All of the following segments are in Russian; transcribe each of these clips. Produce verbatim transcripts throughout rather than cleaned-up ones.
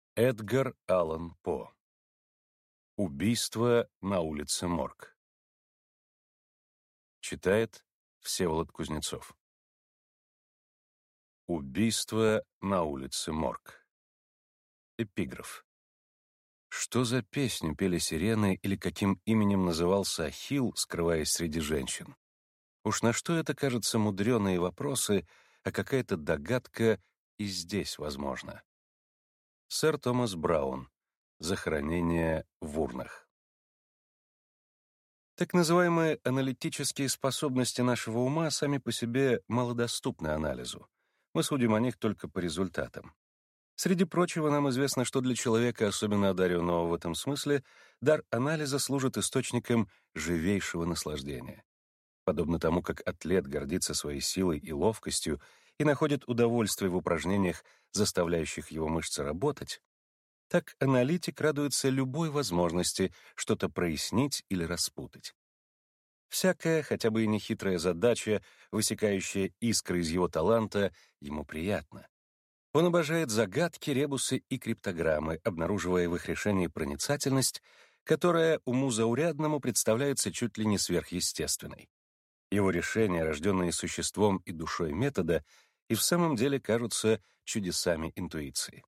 Эдгар Аллан По. Убийство на улице Морг. Читает Всеволод Кузнецов. Убийство на улице Морг. Эпиграф. Что за песню пели сирены или каким именем назывался Ахилл, скрываясь среди женщин? Уж на что это, кажется, мудреные вопросы, а какая-то догадка и здесь возможна. Сэр Томас Браун. Захоронение в урнах. Так называемые аналитические способности нашего ума сами по себе малодоступны анализу. Мы судим о них только по результатам. Среди прочего, нам известно, что для человека, особенно одаренного в этом смысле, дар анализа служит источником живейшего наслаждения. Подобно тому, как атлет гордится своей силой и ловкостью и находит удовольствие в упражнениях, заставляющих его мышцы работать, так аналитик радуется любой возможности что-то прояснить или распутать. Всякая, хотя бы и нехитрая задача, высекающая искры из его таланта, ему приятна. Он обожает загадки, ребусы и криптограммы, обнаруживая в их решении проницательность, которая уму заурядному представляется чуть ли не сверхъестественной. Его решения, рожденные существом и душой метода, и в самом деле кажутся чудесами интуиции.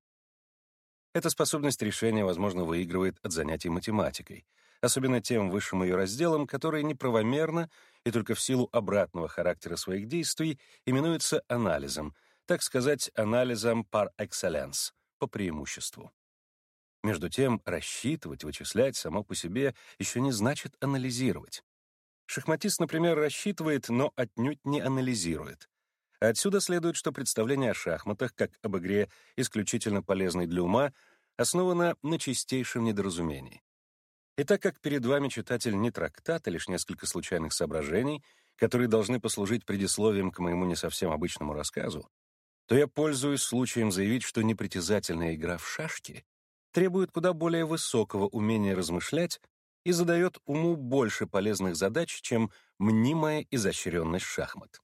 Эта способность решения, возможно, выигрывает от занятий математикой, особенно тем высшим ее разделом, который неправомерно и только в силу обратного характера своих действий именуется анализом, так сказать, анализом par excellence, по преимуществу. Между тем, рассчитывать, вычислять само по себе еще не значит анализировать. Шахматист, например, рассчитывает, но отнюдь не анализирует. Отсюда следует, что представление о шахматах, как об игре исключительно полезной для ума, основано на чистейшем недоразумении. И так как перед вами, читатель, не трактат, а лишь несколько случайных соображений, которые должны послужить предисловием к моему не совсем обычному рассказу, то я пользуюсь случаем заявить, что непритязательная игра в шашки требует куда более высокого умения размышлять и задает уму больше полезных задач, чем мнимая изощренность шахмат.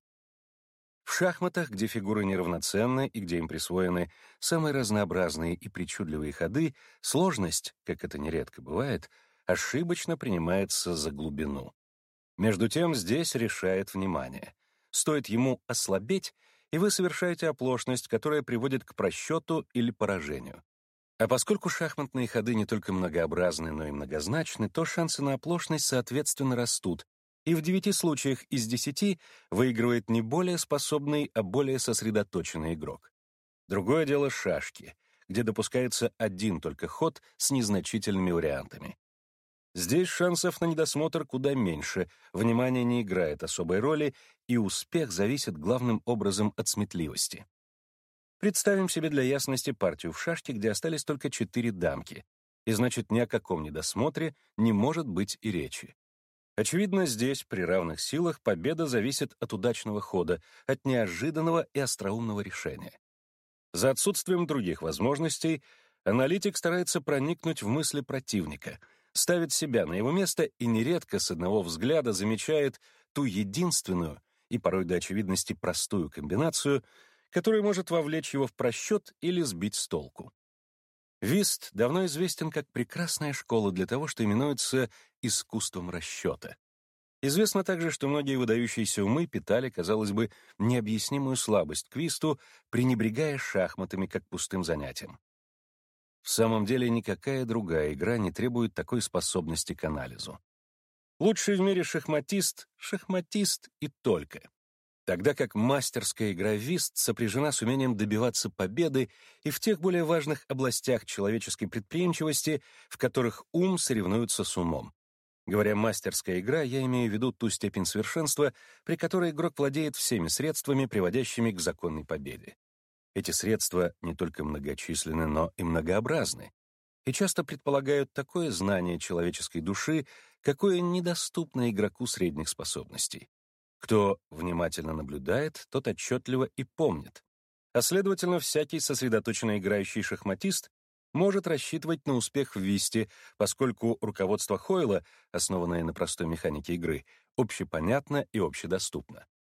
В шахматах, где фигуры неравноценны и где им присвоены самые разнообразные и причудливые ходы, сложность, как это нередко бывает, ошибочно принимается за глубину. Между тем здесь решает внимание. Стоит ему ослабеть, и вы совершаете оплошность, которая приводит к просчету или поражению. А поскольку шахматные ходы не только многообразны, но и многозначны, то шансы на оплошность соответственно растут, и в девяти случаях из десяти выигрывает не более способный, а более сосредоточенный игрок. Другое дело шашки, где допускается один только ход с незначительными вариантами. Здесь шансов на недосмотр куда меньше, внимание не играет особой роли, и успех зависит главным образом от сметливости. Представим себе для ясности партию в шашки, где остались только четыре дамки, и значит ни о каком недосмотре не может быть и речи. Очевидно, здесь, при равных силах, победа зависит от удачного хода, от неожиданного и остроумного решения. За отсутствием других возможностей аналитик старается проникнуть в мысли противника, ставит себя на его место и нередко с одного взгляда замечает ту единственную и порой до очевидности простую комбинацию, которая может вовлечь его в просчет или сбить с толку. Вист давно известен как прекрасная школа для того, что именуется искусством расчета. Известно также, что многие выдающиеся умы питали, казалось бы, необъяснимую слабость к висту, пренебрегая шахматами как пустым занятием. В самом деле никакая другая игра не требует такой способности к анализу. Лучший в мире шахматист — шахматист и только. Тогда как мастерская игра в вист сопряжена с умением добиваться победы и в тех более важных областях человеческой предприимчивости, в которых ум соревнуется с умом. Говоря «мастерская игра», я имею в виду ту степень совершенства, при которой игрок владеет всеми средствами, приводящими к законной победе. Эти средства не только многочисленны, но и многообразны, и часто предполагают такое знание человеческой души, какое недоступно игроку средних способностей. Кто внимательно наблюдает, тот отчетливо и помнит. А следовательно, всякий сосредоточенно играющий шахматист может рассчитывать на успех в висте, поскольку руководство Хойла, основанное на простой механике игры, общепонятно и общедоступно.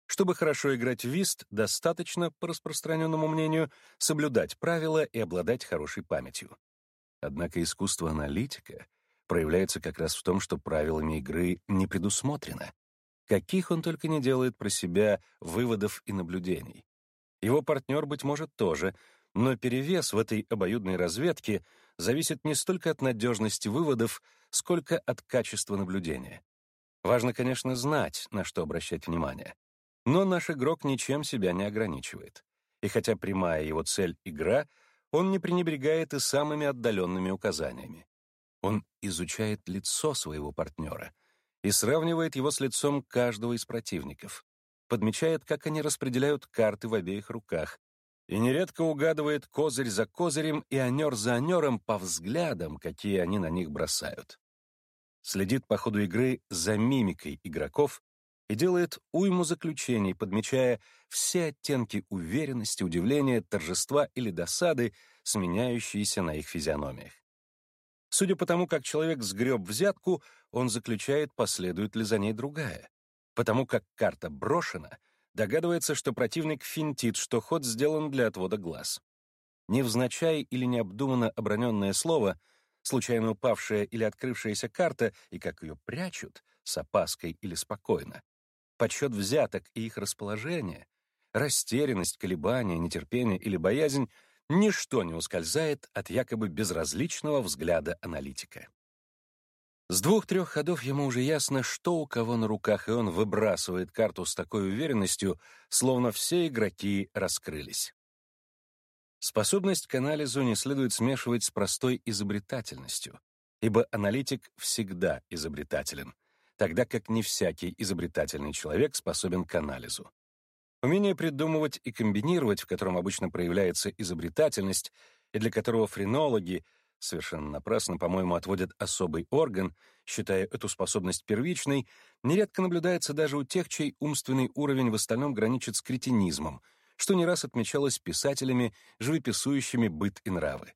Чтобы хорошо играть в вист, достаточно, по распространенному мнению, соблюдать правила и обладать хорошей памятью. Однако искусство аналитика проявляется как раз в том, что правилами игры не предусмотрено. Каких он только не делает про себя выводов и наблюдений. Его партнер, быть может, тоже, но перевес в этой обоюдной разведке зависит не столько от надежности выводов, сколько от качества наблюдения. Важно, конечно, знать, на что обращать внимание. Но наш игрок ничем себя не ограничивает. И хотя прямая его цель — игра, он не пренебрегает и самыми отдаленными указаниями. Он изучает лицо своего партнера и сравнивает его с лицом каждого из противников, подмечает, как они распределяют карты в обеих руках, и нередко угадывает козырь за козырем и анер за анером по взглядам, какие они на них бросают. Следит по ходу игры за мимикой игроков и делает уйму заключений, подмечая все оттенки уверенности, удивления, торжества или досады, сменяющиеся на их физиономиях. Судя по тому, как человек сгреб взятку, он заключает, последует ли за ней другая. Потому как карта брошена, догадывается, что противник финтит, что ход сделан для отвода глаз. Невзначай или необдуманно оброненное слово, случайно упавшая или открывшаяся карта, и как ее прячут, с опаской или спокойно, подсчет взяток и их расположение, растерянность, колебания, нетерпение или боязнь — ничто не ускользает от якобы безразличного взгляда аналитика. С двух-трех ходов ему уже ясно, что у кого на руках, и он выбрасывает карту с такой уверенностью, словно все игроки раскрылись. Способность к анализу не следует смешивать с простой изобретательностью, ибо аналитик всегда изобретателен, тогда как не всякий изобретательный человек способен к анализу. Умение придумывать и комбинировать, в котором обычно проявляется изобретательность, и для которого френологи совершенно напрасно, по-моему, отводят особый орган, считая эту способность первичной, нередко наблюдается даже у тех, чей умственный уровень в остальном граничит с кретинизмом, что не раз отмечалось писателями, живописующими быт и нравы.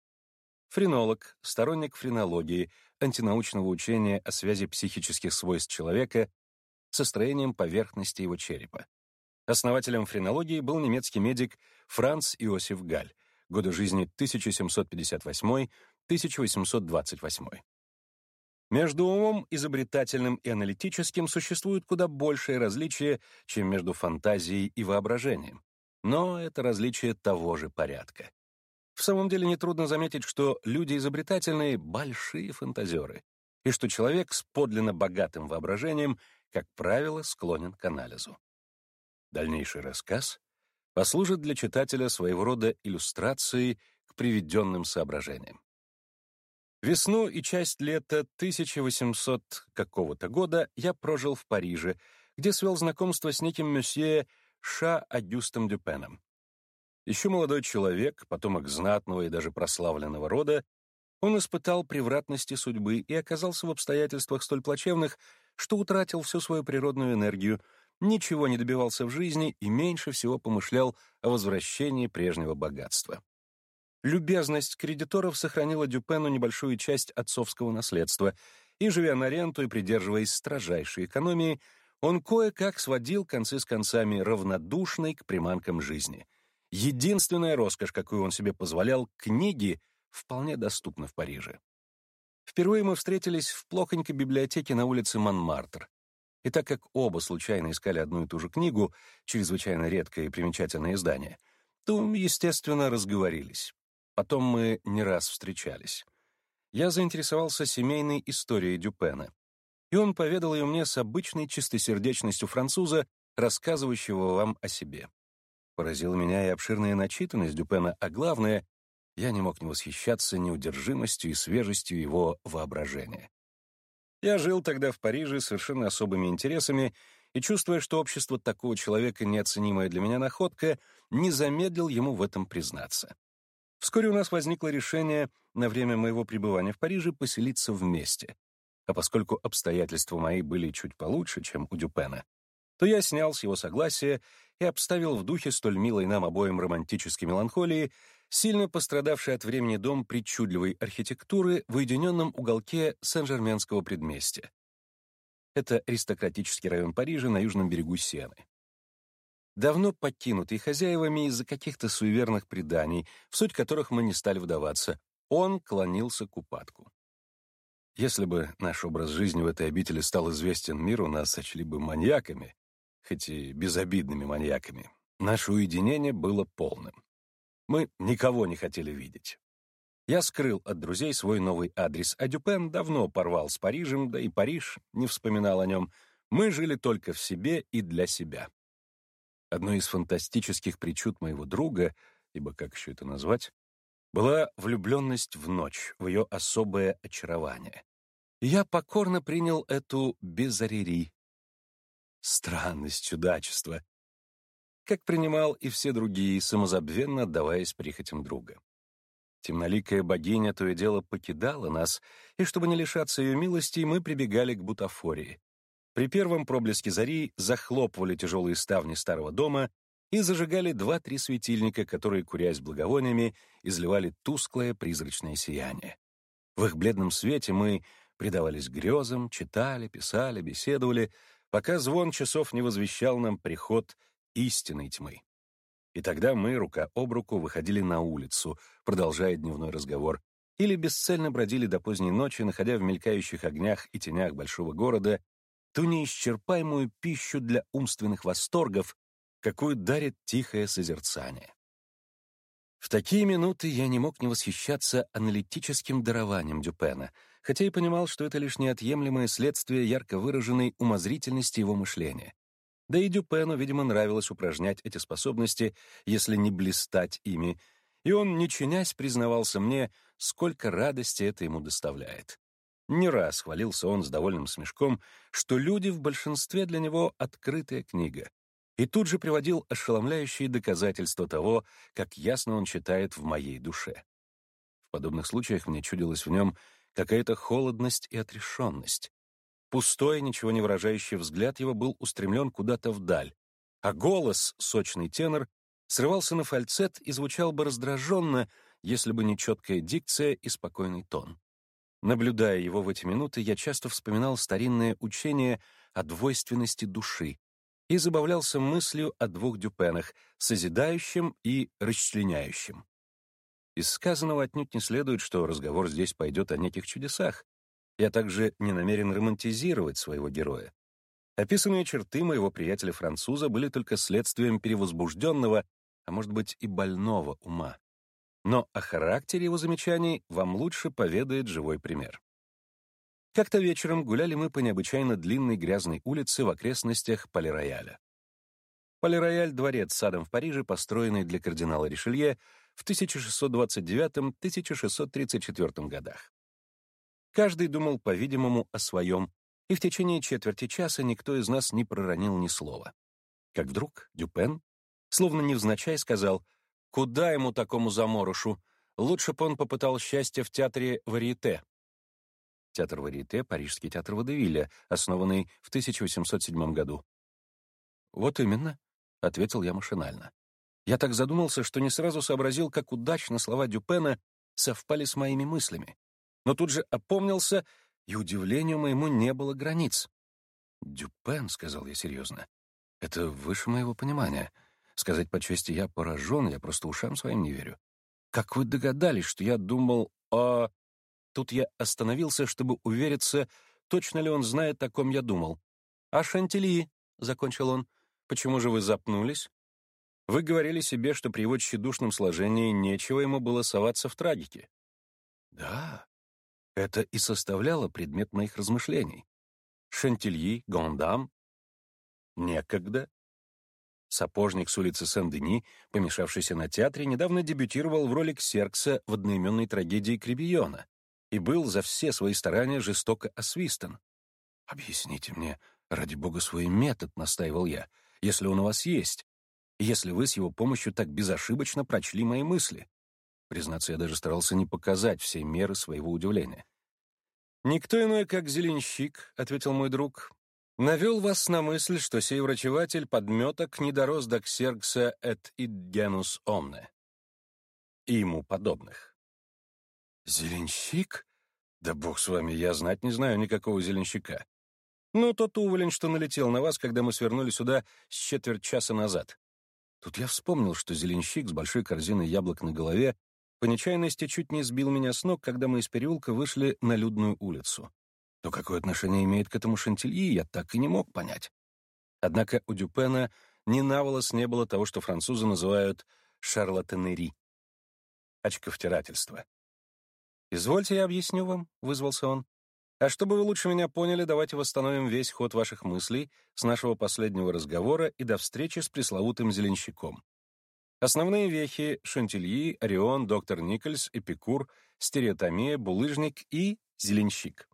Френолог, сторонник френологии, антинаучного учения о связи психических свойств человека со строением поверхности его черепа. Основателем френологии был немецкий медик Франц Иосиф Галь, годы жизни тысяча семьсот пятьдесят восьмой — тысяча восемьсот двадцать восьмой. Между умом изобретательным и аналитическим существует куда большее различие, чем между фантазией и воображением. Но это различие того же порядка. В самом деле нетрудно заметить, что люди изобретательные — большие фантазеры, и что человек с подлинно богатым воображением, как правило, склонен к анализу. Дальнейший рассказ послужит для читателя своего рода иллюстрацией к приведенным соображениям. Весну и часть лета тысяча восемьсотого какого-то года я прожил в Париже, где свел знакомство с неким месье Ша-Агюстом Дюпеном. Еще молодой человек, потомок знатного и даже прославленного рода, он испытал превратности судьбы и оказался в обстоятельствах столь плачевных, что утратил всю свою природную энергию, ничего не добивался в жизни и меньше всего помышлял о возвращении прежнего богатства. Любезность кредиторов сохранила Дюпену небольшую часть отцовского наследства, и, живя на ренту и придерживаясь строжайшей экономии, он кое-как сводил концы с концами, равнодушный к приманкам жизни. Единственная роскошь, какую он себе позволял, книги, вполне доступна в Париже. Впервые мы встретились в плохонькой библиотеке на улице Монмартр. И так как оба случайно искали одну и ту же книгу, чрезвычайно редкое и примечательное издание, то, естественно, разговорились. Потом мы не раз встречались. Я заинтересовался семейной историей Дюпена, и он поведал ее мне с обычной чистосердечностью француза, рассказывающего вам о себе. Поразила меня и обширная начитанность Дюпена, а главное, я не мог не восхищаться неудержимостью и свежестью его воображения. Я жил тогда в Париже с совершенно особыми интересами и, чувствуя, что общество такого человека — неоценимая для меня находка, не замедлил ему в этом признаться. Вскоре у нас возникло решение на время моего пребывания в Париже поселиться вместе. А поскольку обстоятельства мои были чуть получше, чем у Дюпена, то я снял с его согласия и обставил в духе столь милой нам обоим романтической меланхолии сильно пострадавший от времени дом причудливой архитектуры в уединенном уголке Сен-Жерменского предместья. Это аристократический район Парижа на южном берегу Сены. давно покинутый хозяевами из-за каких-то суеверных преданий, в суть которых мы не стали вдаваться. Он клонился к упадку. Если бы наш образ жизни в этой обители стал известен миру, нас сочли бы маньяками, хоть и безобидными маньяками. Наше уединение было полным. Мы никого не хотели видеть. Я скрыл от друзей свой новый адрес, а Дюпен давно порвал с Парижем, да и Париж не вспоминал о нем. Мы жили только в себе и для себя. Одной из фантастических причуд моего друга, ибо как еще это назвать, была влюбленность в ночь, в ее особое очарование. И я покорно принял эту безарери. Странность, чудачество. Как принимал и все другие, самозабвенно отдаваясь прихотям друга. Темноликая богиня то и дело покидала нас, и чтобы не лишаться ее милости, мы прибегали к бутафории. При первом проблеске зари захлопывали тяжелые ставни старого дома и зажигали два-три светильника, которые, курясь благовониями, изливали тусклое призрачное сияние. В их бледном свете мы предавались грезам, читали, писали, беседовали, пока звон часов не возвещал нам приход истинной тьмы. И тогда мы, рука об руку, выходили на улицу, продолжая дневной разговор, или бесцельно бродили до поздней ночи, находя в мелькающих огнях и тенях большого города ту неисчерпаемую пищу для умственных восторгов, какую дарит тихое созерцание. В такие минуты я не мог не восхищаться аналитическим дарованием Дюпена, хотя и понимал, что это лишь неотъемлемое следствие ярко выраженной умозрительности его мышления. Да и Дюпену, видимо, нравилось упражнять эти способности, если не блистать ими, и он, не чинясь, признавался мне, сколько радости это ему доставляет. Не раз хвалился он с довольным смешком, что люди в большинстве для него открытая книга, и тут же приводил ошеломляющие доказательства того, как ясно он читает в моей душе. В подобных случаях мне чудилась в нем какая-то холодность и отрешенность. Пустой, ничего не выражающий взгляд его был устремлен куда-то вдаль, а голос, сочный тенор, срывался на фальцет и звучал бы раздраженно, если бы не четкая дикция и спокойный тон. Наблюдая его в эти минуты, я часто вспоминал старинное учение о двойственности души и забавлялся мыслью о двух Дюпенах — созидающем и расчленяющем. Из сказанного отнюдь не следует, что разговор здесь пойдет о неких чудесах. Я также не намерен романтизировать своего героя. Описанные черты моего приятеля-француза были только следствием перевозбужденного, а может быть и больного ума. Но о характере его замечаний вам лучше поведает живой пример. Как-то вечером гуляли мы по необычайно длинной грязной улице в окрестностях Пале-Рояля. Пале-Рояль — дворец с садом в Париже, построенный для кардинала Ришелье в тысяча шестьсот двадцать девятом — тысяча шестьсот тридцать четвёртом годах. Каждый думал, по-видимому, о своем, и в течение четверти часа никто из нас не проронил ни слова. Как вдруг Дюпен, словно невзначай, сказал: «Куда ему, такому заморышу? Лучше бы он попытал счастье в театре Варьете». Театр Варьете — парижский театр Водевиля, основанный в тысяча восемьсот седьмом году. «Вот именно», — ответил я машинально. Я так задумался, что не сразу сообразил, как удачно слова Дюпена совпали с моими мыслями. Но тут же опомнился, и удивлению моему не было границ. «Дюпен», — сказал я серьезно, — «это выше моего понимания. Сказать по чести, я поражен, я просто ушам своим не верю. Как вы догадались, что я думал о...» Тут я остановился, чтобы увериться, точно ли он знает, о ком я думал. «О Шантильи», — закончил он. «Почему же вы запнулись? Вы говорили себе, что при его тщедушном сложении нечего ему было соваться в трагике». «Да, это и составляло предмет моих размышлений. Шантильи, Гондам. Некогда. Сапожник с улицы Сен-Дени, помешавшийся на театре, недавно дебютировал в роли Ксеркса в одноименной трагедии Кребийона и был за все свои старания жестоко освистан. «Объясните мне, ради бога, свой метод», — настаивал я, «если он у вас есть, если вы с его помощью так безошибочно прочли мои мысли». Признаться, я даже старался не показать всей меры своего удивления. «Никто иной, как зеленщик», — ответил мой друг, — «навел вас на мысль, что сей врачеватель подметок не дорос до Ксеркса et id genus omne» и ему подобных. «Зеленщик? Да бог с вами, я знать не знаю никакого зеленщика. Ну, тот уволень, что налетел на вас, когда мы свернули сюда с четверть часа назад. Тут я вспомнил, что зеленщик с большой корзиной яблок на голове по нечаянности чуть не сбил меня с ног, когда мы из переулка вышли на людную улицу. Но какое отношение имеет к этому Шантильи, я так и не мог понять. Однако у Дюпена ни на волос не было того, что французы называют «шарлатанери» — очковтирательство. «Извольте, я объясню вам», — вызвался он. «А чтобы вы лучше меня поняли, давайте восстановим весь ход ваших мыслей с нашего последнего разговора и до встречи с пресловутым зеленщиком. Основные вехи — Шантильи, Орион, доктор Никольс, Эпикур, стереотомия, булыжник и зеленщик».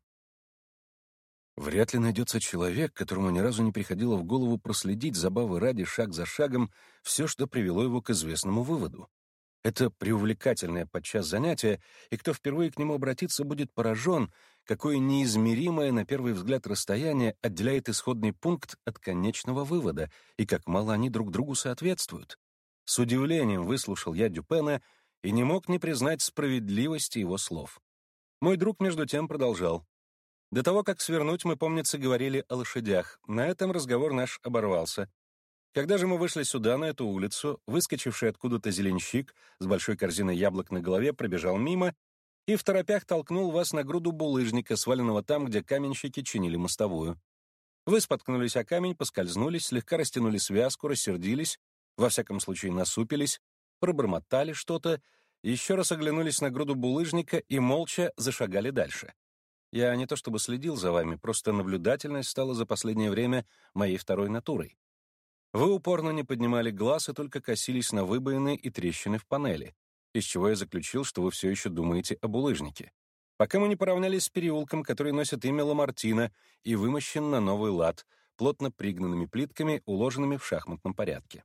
Вряд ли найдется человек, которому ни разу не приходило в голову проследить забавы ради шаг за шагом все, что привело его к известному выводу. Это преувлекательное подчас занятие, и кто впервые к нему обратится, будет поражен, какое неизмеримое на первый взгляд расстояние отделяет исходный пункт от конечного вывода, и как мало они друг другу соответствуют. С удивлением выслушал я Дюпена и не мог не признать справедливости его слов. Мой друг, между тем, продолжал. До того, как свернуть, мы, помнится, говорили о лошадях. На этом разговор наш оборвался. Когда же мы вышли сюда, на эту улицу, выскочивший откуда-то зеленщик с большой корзиной яблок на голове пробежал мимо и в торопях толкнул вас на груду булыжника, сваленного там, где каменщики чинили мостовую. Вы споткнулись о камень, поскользнулись, слегка растянули связку, рассердились, во всяком случае насупились, пробормотали что-то, еще раз оглянулись на груду булыжника и молча зашагали дальше. Я не то чтобы следил за вами, просто наблюдательность стала за последнее время моей второй натурой. Вы упорно не поднимали глаз и только косились на выбоины и трещины в панели, из чего я заключил, что вы все еще думаете о булыжнике. Пока мы не поравнялись с переулком, который носит имя Ламартина и вымощен на новый лад, плотно пригнанными плитками, уложенными в шахматном порядке.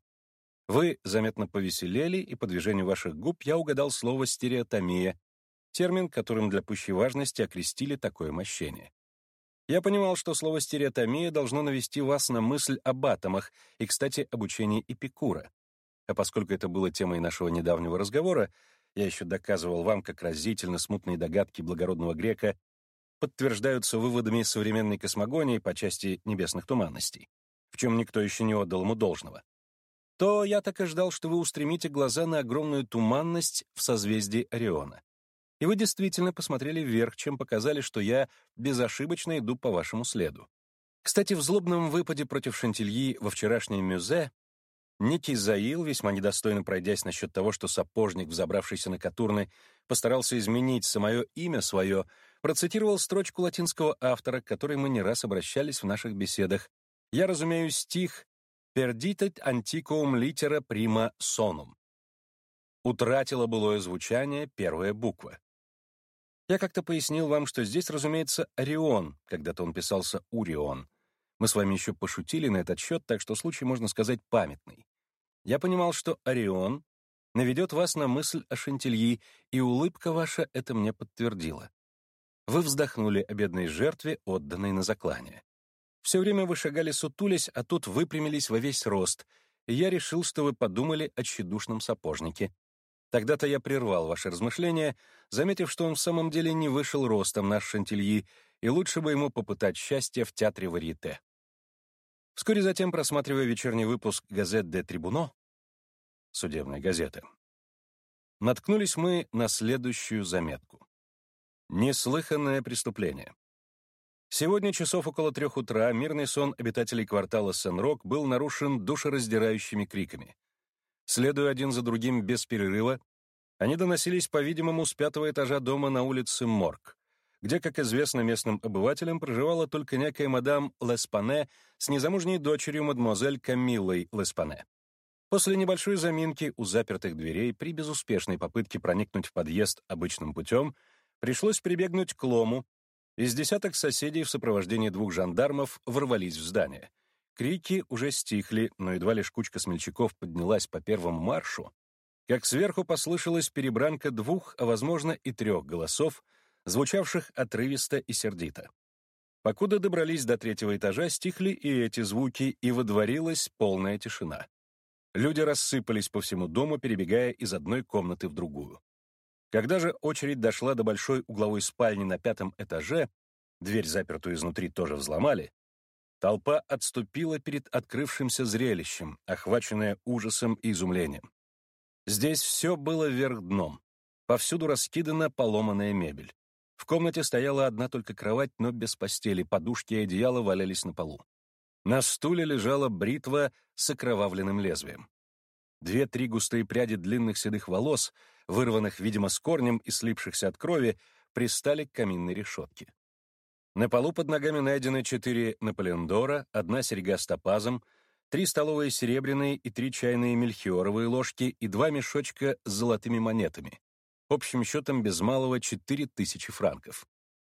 Вы заметно повеселели, и по движению ваших губ я угадал слово «стереотомия», термин, которым для пущей важности окрестили такое мощение. Я понимал, что слово «стереотомия» должно навести вас на мысль об атомах и, кстати, об учении Эпикура. А поскольку это было темой нашего недавнего разговора, я еще доказывал вам, как разительно смутные догадки благородного грека подтверждаются выводами современной космогонии по части небесных туманностей, в чем никто еще не отдал ему должного, то я так и ждал, что вы устремите глаза на огромную туманность в созвездии Ориона. И вы действительно посмотрели вверх, чем показали, что я безошибочно иду по вашему следу. Кстати, в злобном выпаде против Шантильи во вчерашнем мюзе некий Заил, весьма недостойно пройдясь насчет того, что сапожник, взобравшийся на Катурны, постарался изменить самое имя свое, процитировал строчку латинского автора, к которой мы не раз обращались в наших беседах. Я разумею стих «Perditet antiquum litera prima sonum». Утратила былое звучание первая буква. Я как-то пояснил вам, что здесь, разумеется, Орион, когда-то он писался Урион. Мы с вами еще пошутили на этот счет, так что случай, можно сказать, памятный. Я понимал, что Орион наведет вас на мысль о Шантильи, и улыбка ваша это мне подтвердила. Вы вздохнули о бедной жертве, отданной на заклание. Все время вы шагали сутулясь, а тут выпрямились во весь рост, и я решил, что вы подумали о тщедушном сапожнике. Тогда-то я прервал ваши размышления, заметив, что он в самом деле не вышел ростом наш Шантильи, и лучше бы ему попытать счастье в театре варьете. Вскоре затем, просматривая вечерний выпуск «Газет де Трибуно», судебной газеты, наткнулись мы на следующую заметку. Неслыханное преступление. Сегодня часов около трех утра мирный сон обитателей квартала Сен-Рок был нарушен душераздирающими криками. Следуя один за другим без перерыва, они доносились, по-видимому, с пятого этажа дома на улице Морг, где, как известно местным обывателям, проживала только некая мадам Леспане с незамужней дочерью мадемуазель Камиллой Леспане. После небольшой заминки у запертых дверей при безуспешной попытке проникнуть в подъезд обычным путем пришлось прибегнуть к лому. Из десяток соседей в сопровождении двух жандармов ворвались в здание. Крики уже стихли, но едва лишь кучка смельчаков поднялась по первому маршу, как сверху послышалась перебранка двух, а, возможно, и трех голосов, звучавших отрывисто и сердито. Покуда добрались до третьего этажа, стихли и эти звуки, и водворилась полная тишина. Люди рассыпались по всему дому, перебегая из одной комнаты в другую. Когда же очередь дошла до большой угловой спальни на пятом этаже, дверь, запертую изнутри, тоже взломали, Толпа отступила перед открывшимся зрелищем, охваченная ужасом и изумлением. Здесь все было вверх дном. Повсюду раскидана поломанная мебель. В комнате стояла одна только кровать, но без постели, подушки и одеяла валялись на полу. На стуле лежала бритва с окровавленным лезвием. Две-три густые пряди длинных седых волос, вырванных, видимо, с корнем и слипшихся от крови, пристали к каминной решетке. На полу под ногами найдены четыре наполеондора, одна серьга с топазом, три столовые серебряные и три чайные мельхиоровые ложки и два мешочка с золотыми монетами. Общим счетом без малого четыре тысячи франков.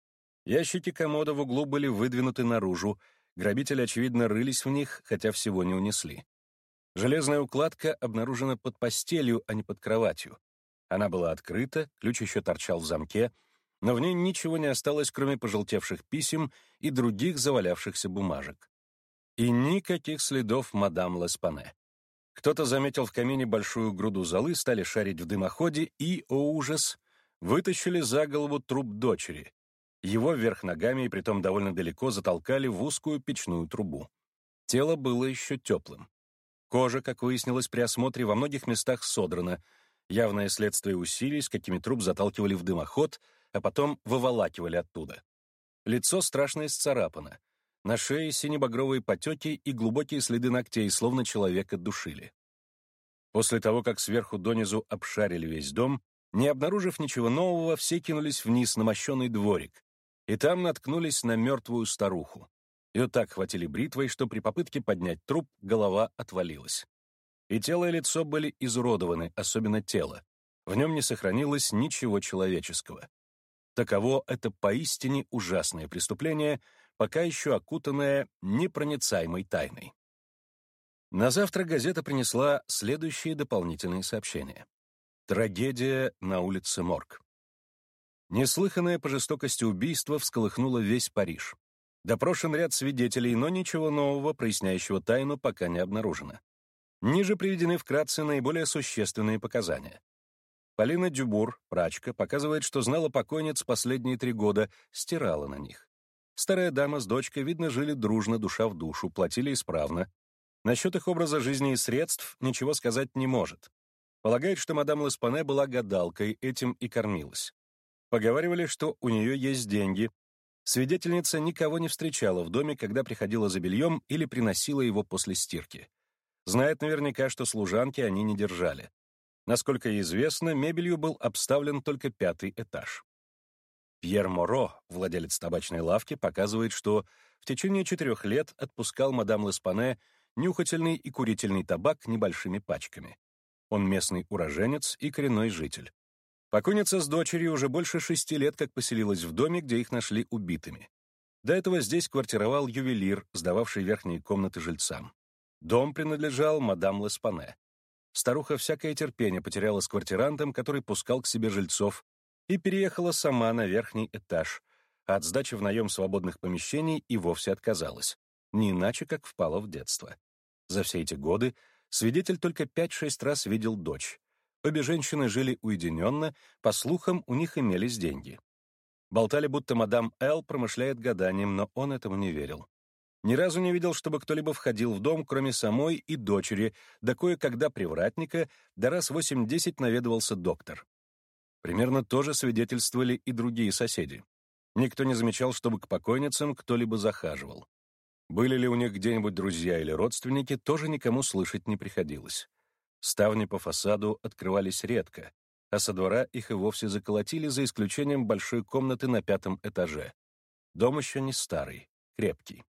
Ящики комода в углу были выдвинуты наружу, грабители, очевидно, рылись в них, хотя всего не унесли. Железная укладка обнаружена под постелью, а не под кроватью. Она была открыта, ключ еще торчал в замке, но в ней ничего не осталось, кроме пожелтевших писем и других завалявшихся бумажек. И никаких следов мадам Леспане. Кто-то заметил в камине большую груду золы, стали шарить в дымоходе и, о ужас, вытащили за голову труп дочери. Его вверх ногами и притом довольно далеко затолкали в узкую печную трубу. Тело было еще теплым. Кожа, как выяснилось при осмотре, во многих местах содрана, явное следствие усилий, с какими труп заталкивали в дымоход, а потом выволакивали оттуда. Лицо страшно исцарапано. На шее сине-багровые потеки и глубокие следы ногтей, словно человека душили. После того, как сверху донизу обшарили весь дом, не обнаружив ничего нового, все кинулись вниз на мощеный дворик, и там наткнулись на мертвую старуху. Ее так хватили бритвой, что при попытке поднять труп голова отвалилась. И тело и лицо были изуродованы, особенно тело. В нем не сохранилось ничего человеческого. Таково это поистине ужасное преступление, пока еще окутанное непроницаемой тайной. На завтра газета принесла следующие дополнительные сообщения. Трагедия на улице Морг. Неслыханное по жестокости убийство всколыхнуло весь Париж. Допрошен ряд свидетелей, но ничего нового, проясняющего тайну, пока не обнаружено. Ниже приведены вкратце наиболее существенные показания. Полина Дюбур, прачка, показывает, что знала покойниц последние три года, стирала на них. Старая дама с дочкой, видно, жили дружно, душа в душу, платили исправно. Насчет их образа жизни и средств ничего сказать не может. Полагает, что мадам Леспане была гадалкой, этим и кормилась. Поговаривали, что у нее есть деньги. Свидетельница никого не встречала в доме, когда приходила за бельем или приносила его после стирки. Знает наверняка, что служанки они не держали. Насколько ей известно, мебелью был обставлен только пятый этаж. Пьер Моро, владелец табачной лавки, показывает, что в течение четырех лет отпускал мадам Леспане нюхательный и курительный табак небольшими пачками. Он местный уроженец и коренной житель. Покойница с дочерью уже больше шести лет как поселилась в доме, где их нашли убитыми. До этого здесь квартировал ювелир, сдававший верхние комнаты жильцам. Дом принадлежал мадам Леспане. Старуха всякое терпение потеряла с квартирантом, который пускал к себе жильцов, и переехала сама на верхний этаж, а от сдачи в наем свободных помещений и вовсе отказалась, не иначе как впала в детство. За все эти годы свидетель только пять-шесть раз видел дочь. Обе женщины жили уединенно, по слухам, у них имелись деньги. Болтали, будто мадам Л. промышляет гаданием, но он этому не верил. Ни разу не видел, чтобы кто-либо входил в дом, кроме самой и дочери, да кое-когда привратника, да раз восемь-десять наведывался доктор. Примерно то же свидетельствовали и другие соседи. Никто не замечал, чтобы к покойницам кто-либо захаживал. Были ли у них где-нибудь друзья или родственники, тоже никому слышать не приходилось. Ставни по фасаду открывались редко, а со двора их и вовсе заколотили, за исключением большой комнаты на пятом этаже. Дом еще не старый, крепкий.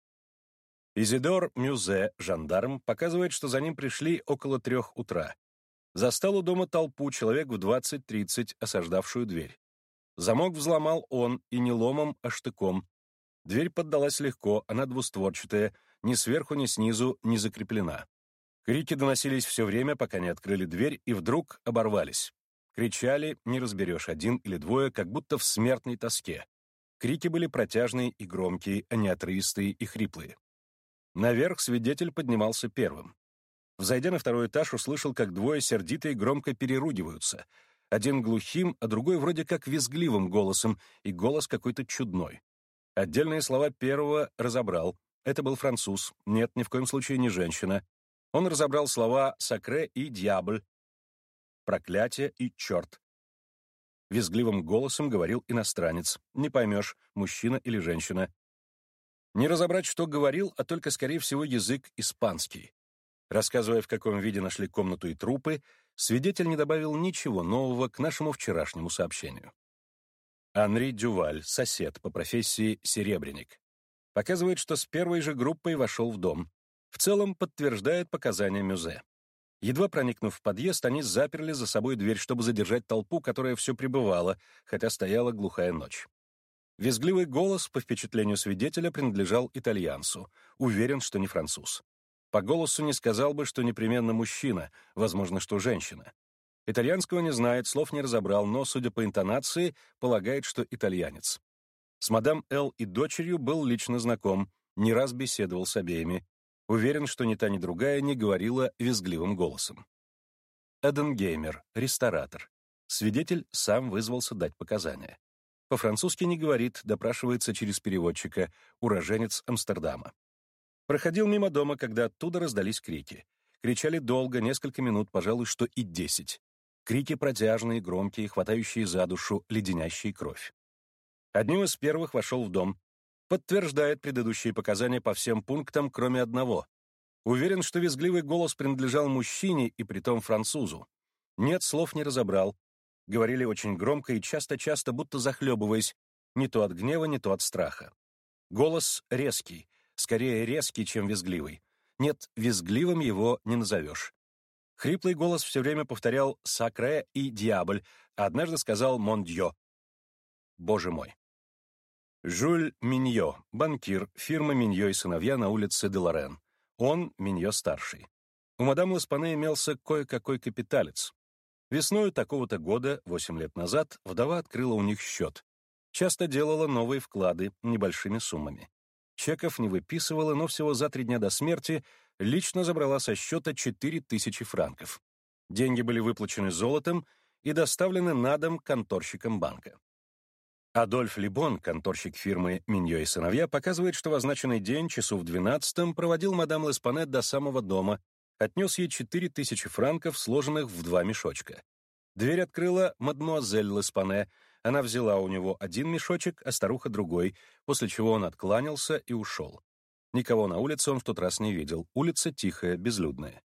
Изидор Мюзе, жандарм, показывает, что за ним пришли около трех утра. Застал у дома толпу, человек в двадцать-тридцать, осаждавшую дверь. Замок взломал он, и не ломом, а штыком. Дверь поддалась легко, она двустворчатая, ни сверху, ни снизу не закреплена. Крики доносились все время, пока не открыли дверь, и вдруг оборвались. Кричали, не разберешь, один или двое, как будто в смертной тоске. Крики были протяжные и громкие, а не отрывистые и хриплые. Наверх свидетель поднимался первым. Взойдя на второй этаж, услышал, как двое сердито и громко переругиваются. Один глухим, а другой вроде как визгливым голосом, и голос какой-то чудной. Отдельные слова первого разобрал, Это был француз. Нет, ни в коем случае не женщина. Он разобрал слова «сакре» и «дьябль», «проклятие» и «черт». Визгливым голосом говорил иностранец. Не поймешь, мужчина или женщина. Не разобрать, что говорил, а только, скорее всего, язык испанский. Рассказывая, в каком виде нашли комнату и трупы, свидетель не добавил ничего нового к нашему вчерашнему сообщению. Анри Дюваль, сосед, по профессии серебряник. Показывает, что с первой же группой вошел в дом. В целом подтверждает показания Мюзе. Едва проникнув в подъезд, они заперли за собой дверь, чтобы задержать толпу, которая все пребывала, хотя стояла глухая ночь. Визгливый голос, по впечатлению свидетеля, принадлежал итальянцу. Уверен, что не француз. По голосу не сказал бы, что непременно мужчина, возможно, что женщина. Итальянского не знает, слов не разобрал, но, судя по интонации, полагает, что итальянец. С мадам Л. и дочерью был лично знаком, не раз беседовал с обеими. Уверен, что ни та, ни другая не говорила визгливым голосом. Эденгеймер, ресторатор. Свидетель сам вызвался дать показания. По-французски не говорит, допрашивается через переводчика, уроженец Амстердама. Проходил мимо дома, когда оттуда раздались крики. Кричали долго, несколько минут, пожалуй, что и десять. Крики протяжные, громкие, хватающие за душу, леденящие кровь. Одним из первых вошел в дом. Подтверждает предыдущие показания по всем пунктам, кроме одного. Уверен, что визгливый голос принадлежал мужчине и притом французу. Нет, слов не разобрал. Говорили очень громко и часто-часто, будто захлебываясь, не то от гнева, не то от страха. Голос резкий, скорее резкий, чем визгливый. Нет, визгливым его не назовешь. Хриплый голос все время повторял «сакре» и «дьябль», а однажды сказал «мон дьё». Боже мой. Жюль Миньо, банкир, фирма Миньо и сыновья на улице де Лорен. Он Миньо-старший. У мадам Ласпане имелся кое-какой капиталец. Весною такого-то года, восемь лет назад, вдова открыла у них счет. Часто делала новые вклады небольшими суммами. Чеков не выписывала, но всего за три дня до смерти лично забрала со счета четыре тысячи франков. Деньги были выплачены золотом и доставлены на дом конторщикам банка. Адольф Либон, конторщик фирмы «Миньо и сыновья», показывает, что в означенный день, часу в двенадцатом, проводил мадам Ласпане до самого дома, отнес ей четыре тысячи франков, сложенных в два мешочка. Дверь открыла мадмуазель Ласпане. Она взяла у него один мешочек, а старуха другой, после чего он откланялся и ушел. Никого на улице он в тот раз не видел. Улица тихая, безлюдная.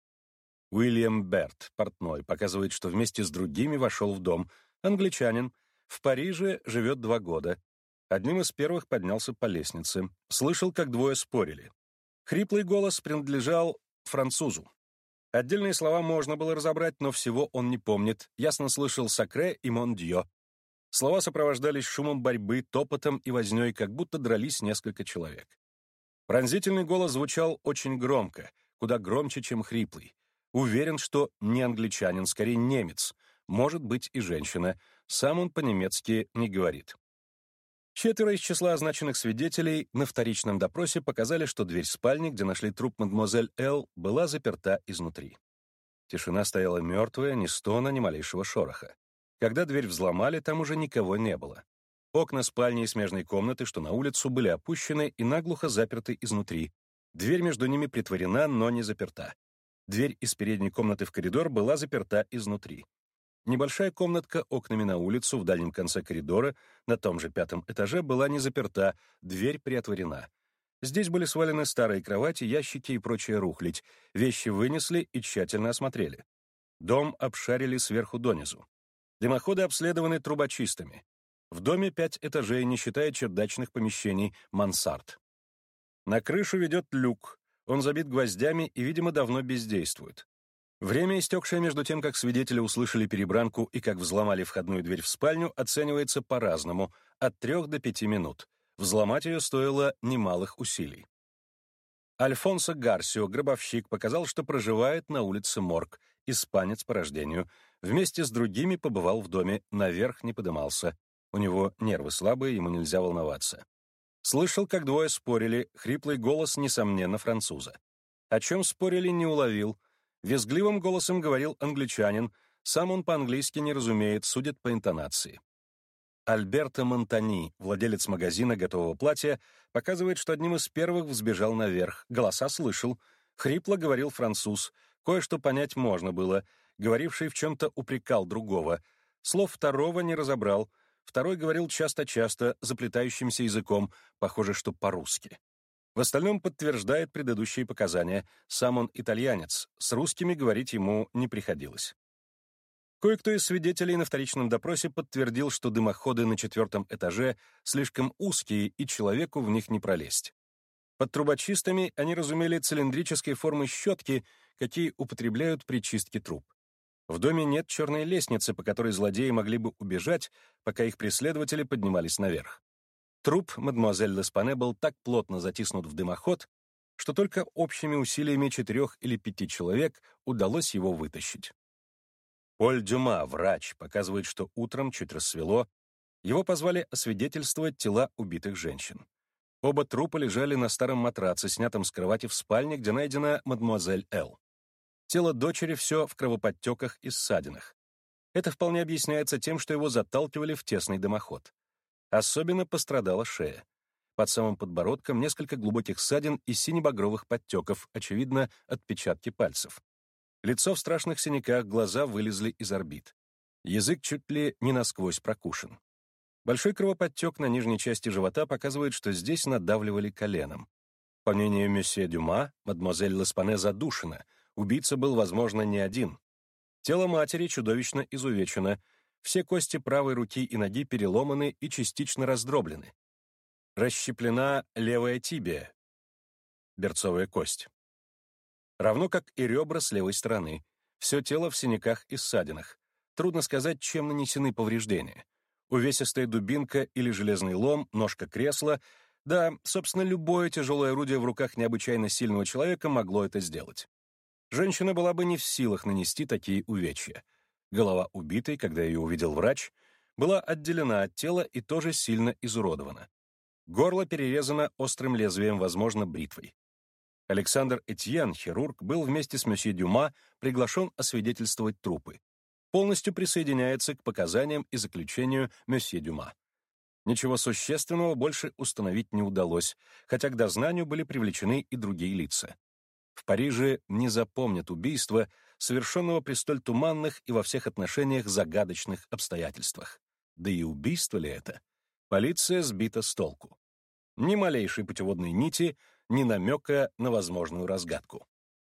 Уильям Берт, портной, показывает, что вместе с другими вошел в дом. Англичанин. В Париже живет два года. Одним из первых поднялся по лестнице. Слышал, как двое спорили. Хриплый голос принадлежал французу. Отдельные слова можно было разобрать, но всего он не помнит. Ясно слышал «сакре» и «мон дьё». Слова сопровождались шумом борьбы, топотом и вознёй, как будто дрались несколько человек. Пронзительный голос звучал очень громко, куда громче, чем хриплый. Уверен, что не англичанин, скорее немец. Может быть и женщина. Сам он по-немецки не говорит. Четверо из числа означенных свидетелей на вторичном допросе показали, что дверь спальни, где нашли труп мадемуазель Л, была заперта изнутри. Тишина стояла мертвая, ни стона, ни малейшего шороха. Когда дверь взломали, там уже никого не было. Окна спальни и смежной комнаты, что на улицу, были опущены и наглухо заперты изнутри. Дверь между ними притворена, но не заперта. Дверь из передней комнаты в коридор была заперта изнутри. Небольшая комнатка окнами на улицу в дальнем конце коридора, на том же пятом этаже, была не заперта, дверь приотворена. Здесь были свалены старые кровати, ящики и прочая рухлядь. Вещи вынесли и тщательно осмотрели. Дом обшарили сверху донизу. Дымоходы обследованы трубочистами. В доме пять этажей, не считая чердачных помещений, мансард. На крышу ведет люк. Он забит гвоздями и, видимо, давно бездействует. Время, истекшее между тем, как свидетели услышали перебранку и как взломали входную дверь в спальню, оценивается по-разному, от трех до пяти минут. Взломать ее стоило немалых усилий. Альфонсо Гарсио, гробовщик, показал, что проживает на улице Морг, испанец по рождению. Вместе с другими побывал в доме, наверх не подымался. У него нервы слабые, ему нельзя волноваться. Слышал, как двое спорили, хриплый голос, несомненно, француза. О чем спорили, не уловил. Визгливым голосом говорил англичанин, сам он по-английски не разумеет, судит по интонации. Альберто Монтани, владелец магазина готового платья, показывает, что одним из первых взбежал наверх, голоса слышал, хрипло говорил француз, кое-что понять можно было, говоривший в чем-то упрекал другого, слов второго не разобрал, второй говорил часто-часто, заплетающимся языком, похоже, что по-русски. В остальном подтверждает предыдущие показания, сам он итальянец, с русскими говорить ему не приходилось. Кое-кто из свидетелей на вторичном допросе подтвердил, что дымоходы на четвертом этаже слишком узкие и человеку в них не пролезть. Под трубочистами они разумели цилиндрической формы щетки, какие употребляют при чистке труб. В доме нет черной лестницы, по которой злодеи могли бы убежать, пока их преследователи поднимались наверх. Труп мадемуазель Леспане был так плотно затиснут в дымоход, что только общими усилиями четырех или пяти человек удалось его вытащить. Поль Дюма, врач, показывает, что утром, чуть рассвело, его позвали освидетельствовать тела убитых женщин. Оба трупа лежали на старом матраце, снятом с кровати в спальне, где найдена мадемуазель Л. Тело дочери все в кровоподтеках и ссадинах. Это вполне объясняется тем, что его заталкивали в тесный дымоход. Особенно пострадала шея. Под самым подбородком несколько глубоких ссадин и сине-багровых подтеков, очевидно, отпечатки пальцев. Лицо в страшных синяках, глаза вылезли из орбит. Язык чуть ли не насквозь прокушен. Большой кровоподтек на нижней части живота показывает, что здесь надавливали коленом. По мнению месье Дюма, мадемуазель Леспане задушена. Убийца был, возможно, не один. Тело матери чудовищно изувечено. Все кости правой руки и ноги переломаны и частично раздроблены. Расщеплена левая тибия, берцовая кость. Равно как и ребра с левой стороны. Все тело в синяках и ссадинах. Трудно сказать, чем нанесены повреждения. Увесистая дубинка или железный лом, ножка кресла. Да, собственно, любое тяжелое орудие в руках необычайно сильного человека могло это сделать. Женщина была бы не в силах нанести такие увечья. Голова убитой, когда ее увидел врач, была отделена от тела и тоже сильно изуродована. Горло перерезано острым лезвием, возможно, бритвой. Александр Этьен, хирург, был вместе с месье Дюма приглашен освидетельствовать трупы. Полностью присоединяется к показаниям и заключению месье Дюма. Ничего существенного больше установить не удалось, хотя к дознанию были привлечены и другие лица. В Париже не запомнят убийства, совершенного при столь туманных и во всех отношениях загадочных обстоятельствах. Да и убийство ли это? Полиция сбита с толку. Ни малейшей путеводной нити, ни намека на возможную разгадку.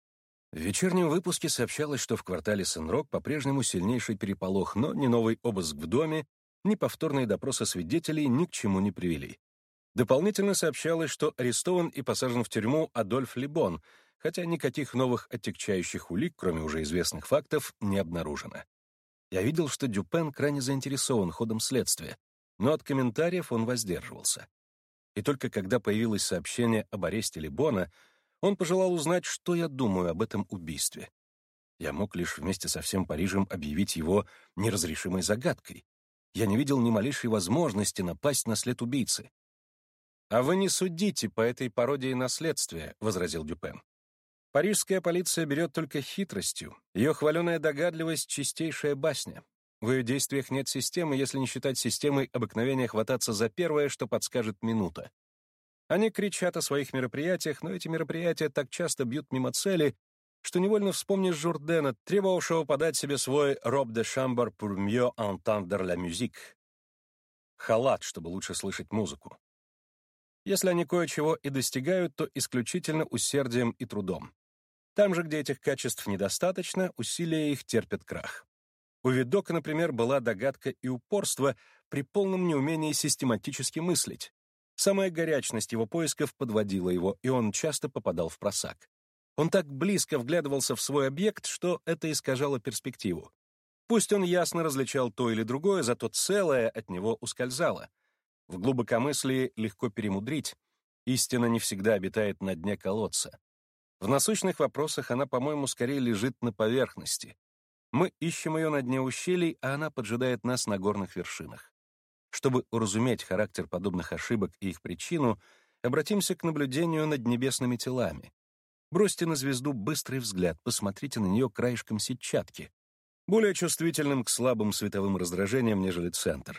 В вечернем выпуске сообщалось, что в квартале Сен-Рок по-прежнему сильнейший переполох, но ни новый обыск в доме, ни повторные допросы свидетелей ни к чему не привели. Дополнительно сообщалось, что арестован и посажен в тюрьму Адольф Либон, хотя никаких новых отягчающих улик, кроме уже известных фактов, не обнаружено. Я видел, что Дюпен крайне заинтересован ходом следствия, но от комментариев он воздерживался. И только когда появилось сообщение об аресте Либона, он пожелал узнать, что я думаю об этом убийстве. Я мог лишь вместе со всем Парижем объявить его неразрешимой загадкой. Я не видел ни малейшей возможности напасть на след убийцы. «А вы не судите по этой пародии на следствие», — возразил Дюпен. «Парижская полиция берет только хитростью. Ее хваленая догадливость — чистейшая басня. В ее действиях нет системы, если не считать системой обыкновения хвататься за первое, что подскажет минута. Они кричат о своих мероприятиях, но эти мероприятия так часто бьют мимо цели, что невольно вспомнишь Журдена, требовавшего подать себе свой «robe de chambre pour mieux entendre la musique» — халат, чтобы лучше слышать музыку. Если они кое-чего и достигают, то исключительно усердием и трудом. Там же, где этих качеств недостаточно, усилия их терпят крах. У Видока, например, была догадка и упорство при полном неумении систематически мыслить. Самая горячность его поисков подводила его, и он часто попадал в просак. Он так близко вглядывался в свой объект, что это искажало перспективу. Пусть он ясно различал то или другое, зато целое от него ускользало. В глубокомыслии легко перемудрить. Истина не всегда обитает на дне колодца. В насущных вопросах она, по-моему, скорее лежит на поверхности. Мы ищем ее на дне ущелий, а она поджидает нас на горных вершинах. Чтобы уразуметь характер подобных ошибок и их причину, обратимся к наблюдению над небесными телами. Бросьте на звезду быстрый взгляд, посмотрите на нее краешком сетчатки, более чувствительным к слабым световым раздражениям, нежели центр.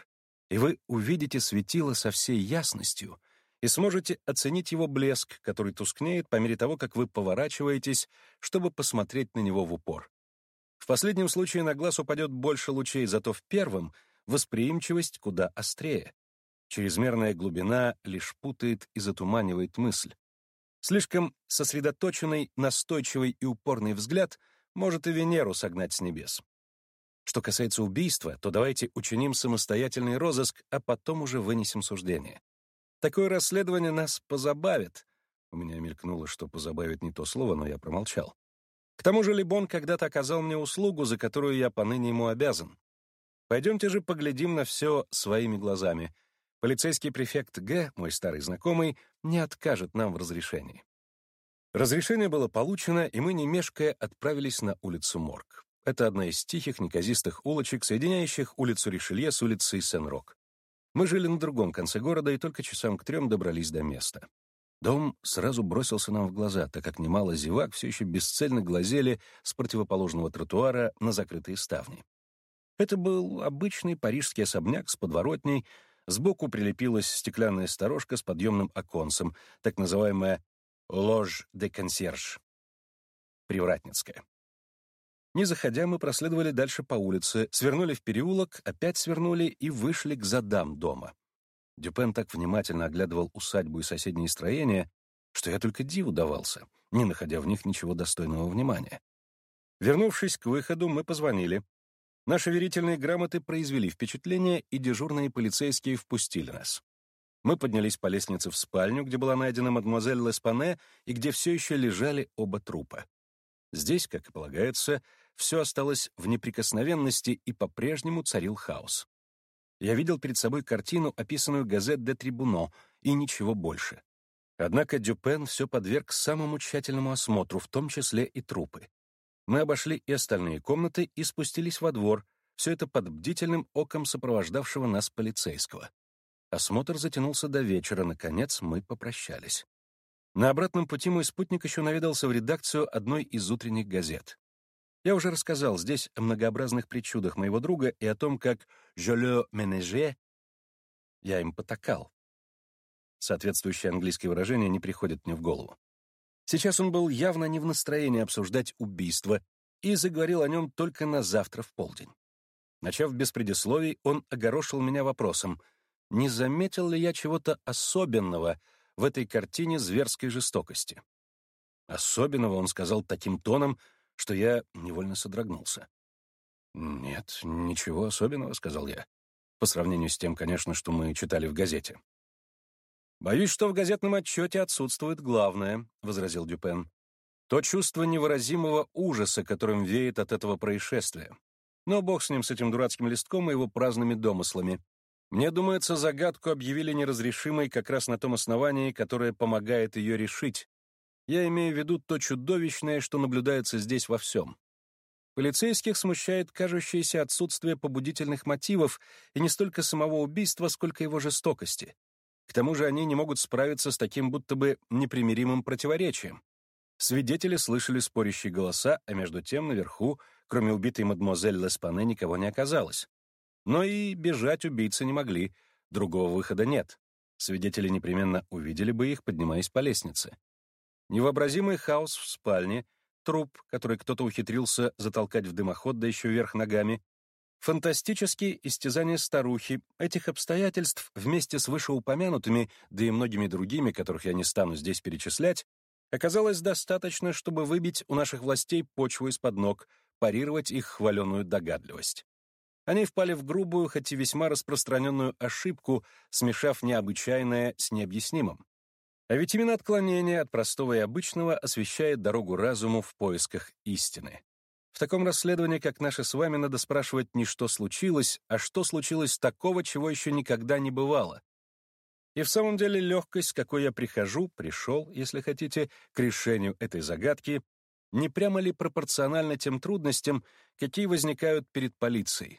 и вы увидите светило со всей ясностью и сможете оценить его блеск, который тускнеет по мере того, как вы поворачиваетесь, чтобы посмотреть на него в упор. В последнем случае на глаз упадет больше лучей, зато в первом восприимчивость куда острее. Чрезмерная глубина лишь путает и затуманивает мысль. Слишком сосредоточенный, настойчивый и упорный взгляд может и Венеру согнать с небес. Что касается убийства, то давайте учиним самостоятельный розыск, а потом уже вынесем суждение. Такое расследование нас позабавит. У меня мелькнуло, что позабавит не то слово, но я промолчал. К тому же Лебон когда-то оказал мне услугу, за которую я поныне ему обязан. Пойдемте же поглядим на все своими глазами. Полицейский префект Г, мой старый знакомый, не откажет нам в разрешении. Разрешение было получено, и мы, не мешкая, отправились на улицу Морг. Это одна из тихих, неказистых улочек, соединяющих улицу Ришелье с улицей Сен-Рок. Мы жили на другом конце города и только часам к трем добрались до места. Дом сразу бросился нам в глаза, так как немало зевак все еще бесцельно глазели с противоположного тротуара на закрытые ставни. Это был обычный парижский особняк с подворотней, сбоку прилепилась стеклянная сторожка с подъемным оконцем, так называемая «ложь де консьерж» — привратницкая. Не заходя, мы проследовали дальше по улице, свернули в переулок, опять свернули и вышли к задам дома. Дюпен так внимательно оглядывал усадьбу и соседние строения, что я только диву давался, не находя в них ничего достойного внимания. Вернувшись к выходу, мы позвонили. Наши верительные грамоты произвели впечатление, и дежурные полицейские впустили нас. Мы поднялись по лестнице в спальню, где была найдена мадемуазель Леспане и где все еще лежали оба трупа. Здесь, как и полагается, все осталось в неприкосновенности, и по-прежнему царил хаос. Я видел перед собой картину, описанную «Газет де Трибуно», и ничего больше. Однако Дюпен все подверг самому тщательному осмотру, в том числе и трупы. Мы обошли и остальные комнаты и спустились во двор, все это под бдительным оком сопровождавшего нас полицейского. Осмотр затянулся до вечера, наконец мы попрощались. На обратном пути мой спутник еще наведался в редакцию одной из утренних газет. Я уже рассказал здесь о многообразных причудах моего друга и о том, как «je le ménageais» я им потакал. Соответствующее английское выражение не приходит мне в голову. Сейчас он был явно не в настроении обсуждать убийство и заговорил о нем только на завтра в полдень. Начав без предисловий, он огорошил меня вопросом, не заметил ли я чего-то особенного в этой картине зверской жестокости. Особенного он сказал таким тоном, что я невольно содрогнулся. «Нет, ничего особенного», — сказал я, по сравнению с тем, конечно, что мы читали в газете. «Боюсь, что в газетном отчете отсутствует главное», — возразил Дюпен. «То чувство невыразимого ужаса, которым веет от этого происшествия. Но бог с ним, с этим дурацким листком и его праздными домыслами. Мне думается, загадку объявили неразрешимой как раз на том основании, которое помогает ее решить. Я имею в виду то чудовищное, что наблюдается здесь во всем. Полицейских смущает кажущееся отсутствие побудительных мотивов и не столько самого убийства, сколько его жестокости. К тому же они не могут справиться с таким будто бы непримиримым противоречием. Свидетели слышали спорящие голоса, а между тем наверху, кроме убитой мадемуазель Леспане, никого не оказалось. Но и бежать убийцы не могли, другого выхода нет. Свидетели непременно увидели бы их, поднимаясь по лестнице. Невообразимый хаос в спальне, труп, который кто-то ухитрился затолкать в дымоход, да еще вверх ногами, фантастические истязания старухи. Этих обстоятельств вместе с вышеупомянутыми, да и многими другими, которых я не стану здесь перечислять, оказалось достаточно, чтобы выбить у наших властей почву из-под ног, парировать их хваленую догадливость. Они впали в грубую, хоть и весьма распространенную ошибку, смешав необычайное с необъяснимым. А ведь именно отклонение от простого и обычного освещает дорогу разуму в поисках истины. В таком расследовании, как наше с вами, надо спрашивать не что случилось, а что случилось такого, чего еще никогда не бывало. И в самом деле легкость, с какой я прихожу, пришел, если хотите, к решению этой загадки, не прямо ли пропорционально тем трудностям, какие возникают перед полицией?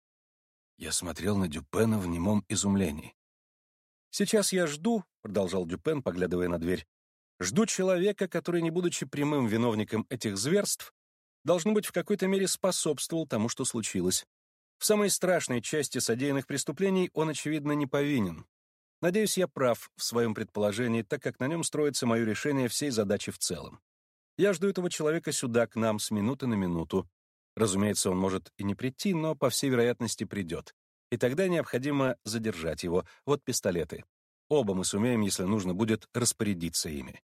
Я смотрел на Дюпена в немом изумлении. «Сейчас я жду», — продолжал Дюпен, поглядывая на дверь, «жду человека, который, не будучи прямым виновником этих зверств, должно быть, в какой-то мере способствовал тому, что случилось. В самой страшной части содеянных преступлений он, очевидно, не повинен. Надеюсь, я прав в своем предположении, так как на нем строится мое решение всей задачи в целом. Я жду этого человека сюда, к нам, с минуты на минуту. Разумеется, он может и не прийти, но, по всей вероятности, придет. И тогда необходимо задержать его. Вот пистолеты. Оба мы сумеем, если нужно будет, распорядиться ими.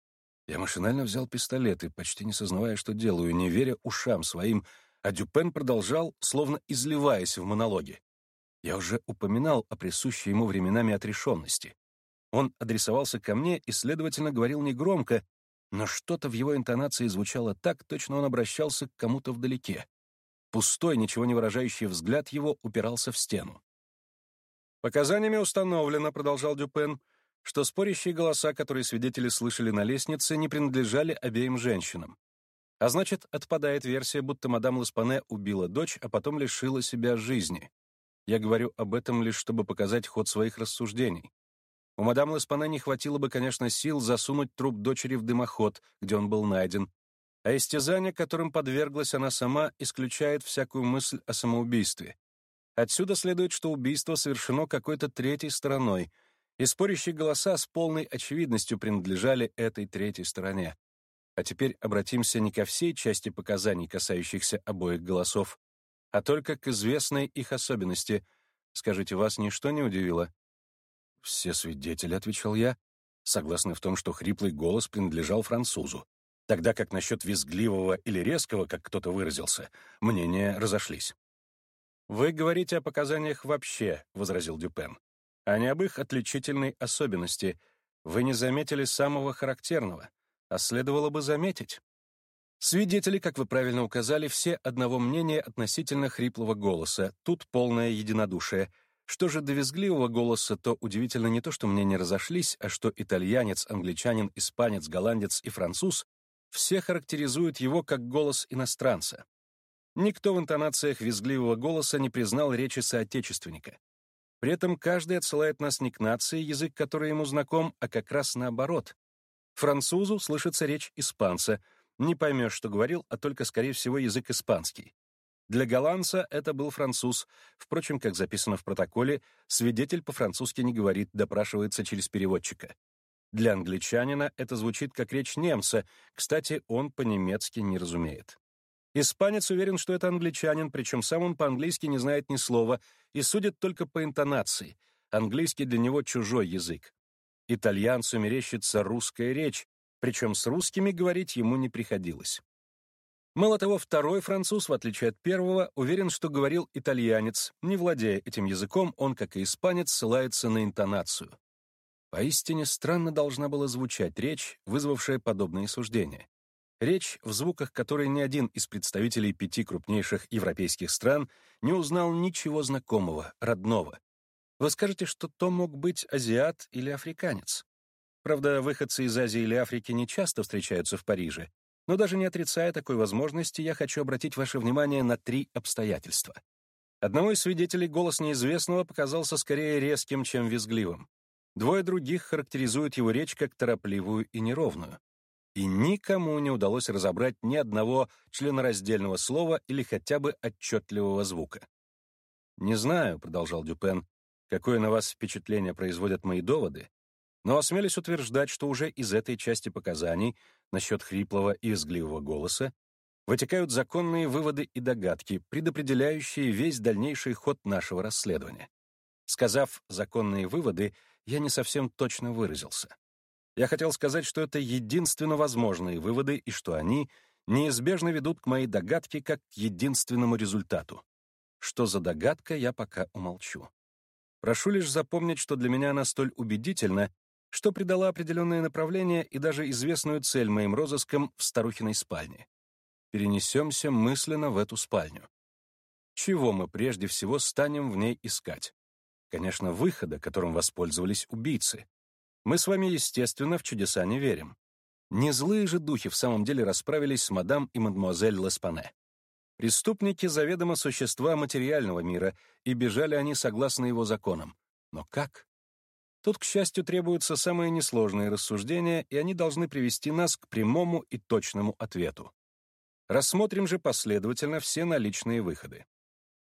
Я машинально взял пистолеты, почти не сознавая, что делаю, не веря ушам своим, а Дюпен продолжал, словно изливаясь в монологе. Я уже упоминал о присущей ему временами отрешенности. Он адресовался ко мне и, следовательно, говорил негромко, но что-то в его интонации звучало так, точно он обращался к кому-то вдалеке. Пустой, ничего не выражающий взгляд его упирался в стену. «Показаниями установлено», — продолжал Дюпен, что спорящие голоса, которые свидетели слышали на лестнице, не принадлежали обеим женщинам. А значит, отпадает версия, будто мадам Ласпане убила дочь, а потом лишила себя жизни. Я говорю об этом лишь, чтобы показать ход своих рассуждений. У мадам Ласпане не хватило бы, конечно, сил засунуть труп дочери в дымоход, где он был найден, а истязание, которым подверглась она сама, исключает всякую мысль о самоубийстве. Отсюда следует, что убийство совершено какой-то третьей стороной, и спорящие голоса с полной очевидностью принадлежали этой третьей стороне. А теперь обратимся не ко всей части показаний, касающихся обоих голосов, а только к известной их особенности. Скажите, вас ничто не удивило? «Все свидетели», — отвечал я, согласны в том, что хриплый голос принадлежал французу, тогда как насчет визгливого или резкого, как кто-то выразился, мнения разошлись. «Вы говорите о показаниях вообще», — возразил Дюпен, «а не об их отличительной особенности. Вы не заметили самого характерного, а следовало бы заметить. Свидетели, как вы правильно указали, все одного мнения относительно хриплого голоса, тут полное единодушие. Что же до визгливого голоса, то удивительно не то, что мнения разошлись, а что итальянец, англичанин, испанец, голландец и француз все характеризуют его как голос иностранца. Никто в интонациях визгливого голоса не признал речи соотечественника. При этом каждый отсылает нас не к нации, язык которой ему знаком, а как раз наоборот. Французу слышится речь испанца, не поймешь, что говорил, а только, скорее всего, язык испанский. Для голландца это был француз. Впрочем, как записано в протоколе, свидетель по-французски не говорит, допрашивается через переводчика. Для англичанина это звучит как речь немца, кстати, он по-немецки не разумеет. Испанец уверен, что это англичанин, причем сам он по-английски не знает ни слова и судит только по интонации. Английский для него чужой язык. Итальянцу мерещится русская речь, причем с русскими говорить ему не приходилось. Мало того, второй француз, в отличие от первого, уверен, что говорил итальянец. Не владея этим языком, он, как и испанец, ссылается на интонацию. Поистине странно должна была звучать речь, вызвавшая подобные суждения. Речь, в звуках которой ни один из представителей пяти крупнейших европейских стран не узнал ничего знакомого, родного. Вы скажете, что то мог быть азиат или африканец. Правда, выходцы из Азии или Африки не часто встречаются в Париже, но даже не отрицая такой возможности, я хочу обратить ваше внимание на три обстоятельства. Одному из свидетелей голос неизвестного показался скорее резким, чем визгливым. Двое других характеризуют его речь как торопливую и неровную. И никому не удалось разобрать ни одного членораздельного слова или хотя бы отчетливого звука. «Не знаю», — продолжал Дюпен, — «какое на вас впечатление производят мои доводы, но осмелюсь утверждать, что уже из этой части показаний насчет хриплого и визгливого голоса вытекают законные выводы и догадки, предопределяющие весь дальнейший ход нашего расследования. Сказав «законные выводы», я не совсем точно выразился. Я хотел сказать, что это единственно возможные выводы и что они неизбежно ведут к моей догадке как к единственному результату. Что за догадка, я пока умолчу. Прошу лишь запомнить, что для меня она столь убедительна, что придала определенное направление и даже известную цель моим розыскам в старухиной спальне. Перенесемся мысленно в эту спальню. Чего мы прежде всего станем в ней искать? Конечно, выхода, которым воспользовались убийцы. Мы с вами, естественно, в чудеса не верим. Не злые же духи в самом деле расправились с мадам и мадемуазель Ласпане. Преступники заведомо существа материального мира, и бежали они согласно его законам. Но как? Тут, к счастью, требуются самые несложные рассуждения, и они должны привести нас к прямому и точному ответу. Рассмотрим же последовательно все наличные выходы.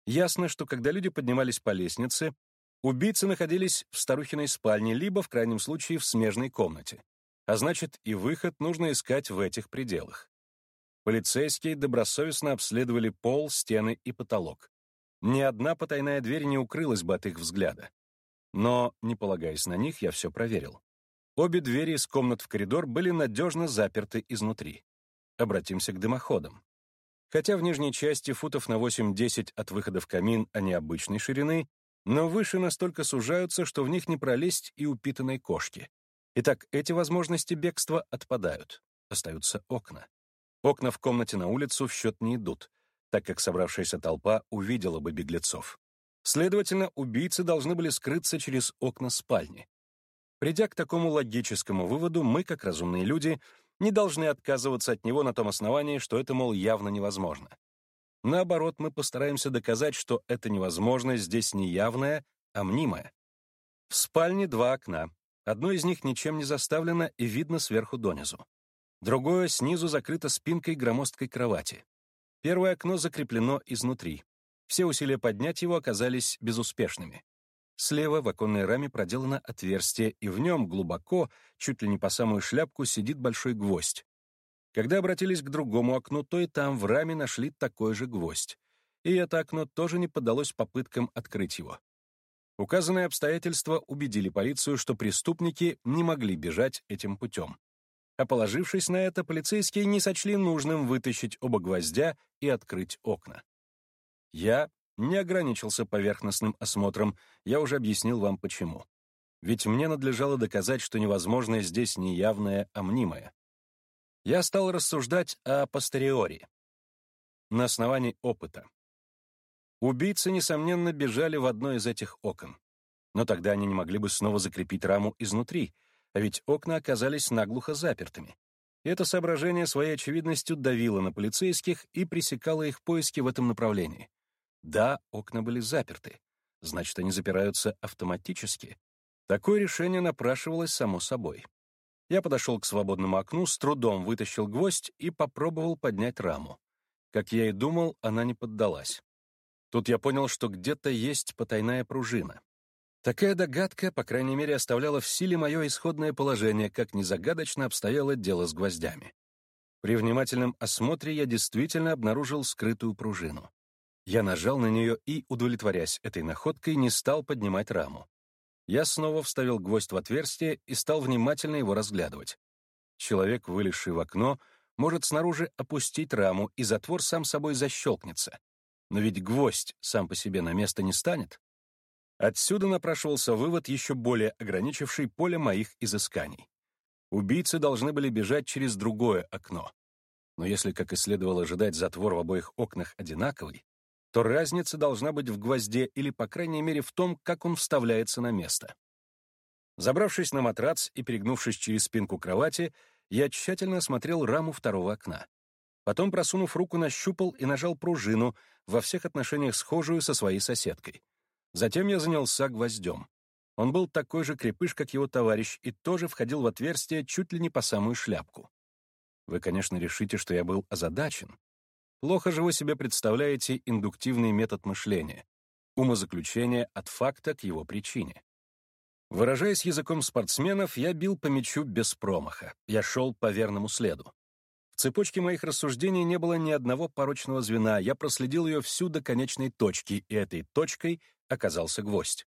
Ясно, что когда люди поднимались по лестнице, убийцы находились в старухиной спальне, либо, в крайнем случае, в смежной комнате. А значит, и выход нужно искать в этих пределах. Полицейские добросовестно обследовали пол, стены и потолок. Ни одна потайная дверь не укрылась бы от их взгляда. Но, не полагаясь на них, я все проверил. Обе двери из комнат в коридор были надежно заперты изнутри. Обратимся к дымоходам. Хотя в нижней части футов на восемь-десять от выхода в камин они обычной ширины, но выше настолько сужаются, что в них не пролезть и упитанной кошки. Итак, эти возможности бегства отпадают. Остаются окна. Окна в комнате на улицу в счет не идут, так как собравшаяся толпа увидела бы беглецов. Следовательно, убийцы должны были скрыться через окна спальни. Придя к такому логическому выводу, мы, как разумные люди, не должны отказываться от него на том основании, что это, мол, явно невозможно. Наоборот, мы постараемся доказать, что эта невозможность здесь не явная, а мнимая. В спальне два окна. Одно из них ничем не заставлено и видно сверху донизу. Другое снизу закрыто спинкой громоздкой кровати. Первое окно закреплено изнутри. Все усилия поднять его оказались безуспешными. Слева в оконной раме проделано отверстие, и в нем глубоко, чуть ли не по самую шляпку, сидит большой гвоздь. Когда обратились к другому окну, то и там в раме нашли такой же гвоздь. И это окно тоже не поддалось попыткам открыть его. Указанные обстоятельства убедили полицию, что преступники не могли бежать этим путем. А положившись на это, полицейские не сочли нужным вытащить оба гвоздя и открыть окна. Я не ограничился поверхностным осмотром, я уже объяснил вам почему. Ведь мне надлежало доказать, что невозможное здесь не явное, а мнимое. Я стал рассуждать о постериори, на основании опыта. Убийцы, несомненно, бежали в одно из этих окон. Но тогда они не могли бы снова закрепить раму изнутри, а ведь окна оказались наглухо запертыми. Это соображение своей очевидностью давило на полицейских и пресекало их поиски в этом направлении. Да, окна были заперты. Значит, они запираются автоматически. Такое решение напрашивалось само собой. Я подошел к свободному окну, с трудом вытащил гвоздь и попробовал поднять раму. Как я и думал, она не поддалась. Тут я понял, что где-то есть потайная пружина. Такая догадка, по крайней мере, оставляла в силе мое исходное положение, как незагадочно обстояло дело с гвоздями. При внимательном осмотре я действительно обнаружил скрытую пружину. Я нажал на нее и, удовлетворясь этой находкой, не стал поднимать раму. Я снова вставил гвоздь в отверстие и стал внимательно его разглядывать. Человек, вылезший в окно, может снаружи опустить раму, и затвор сам собой защелкнется. Но ведь гвоздь сам по себе на место не станет. Отсюда напрашивался вывод, еще более ограничивший поле моих изысканий. Убийцы должны были бежать через другое окно. Но если, как и следовало ожидать, затвор в обоих окнах одинаковый, то разница должна быть в гвозде или, по крайней мере, в том, как он вставляется на место. Забравшись на матрац и перегнувшись через спинку кровати, я тщательно осмотрел раму второго окна. Потом, просунув руку, нащупал и нажал пружину, во всех отношениях схожую со своей соседкой. Затем я занялся гвоздем. Он был такой же крепыш, как его товарищ, и тоже входил в отверстие чуть ли не по самую шляпку. Вы, конечно, решите, что я был озадачен. Плохо же вы себе представляете индуктивный метод мышления, умозаключение от факта к его причине. Выражаясь языком спортсменов, я бил по мячу без промаха, я шел по верному следу. В цепочке моих рассуждений не было ни одного порочного звена, я проследил ее всю до конечной точки, и этой точкой оказался гвоздь.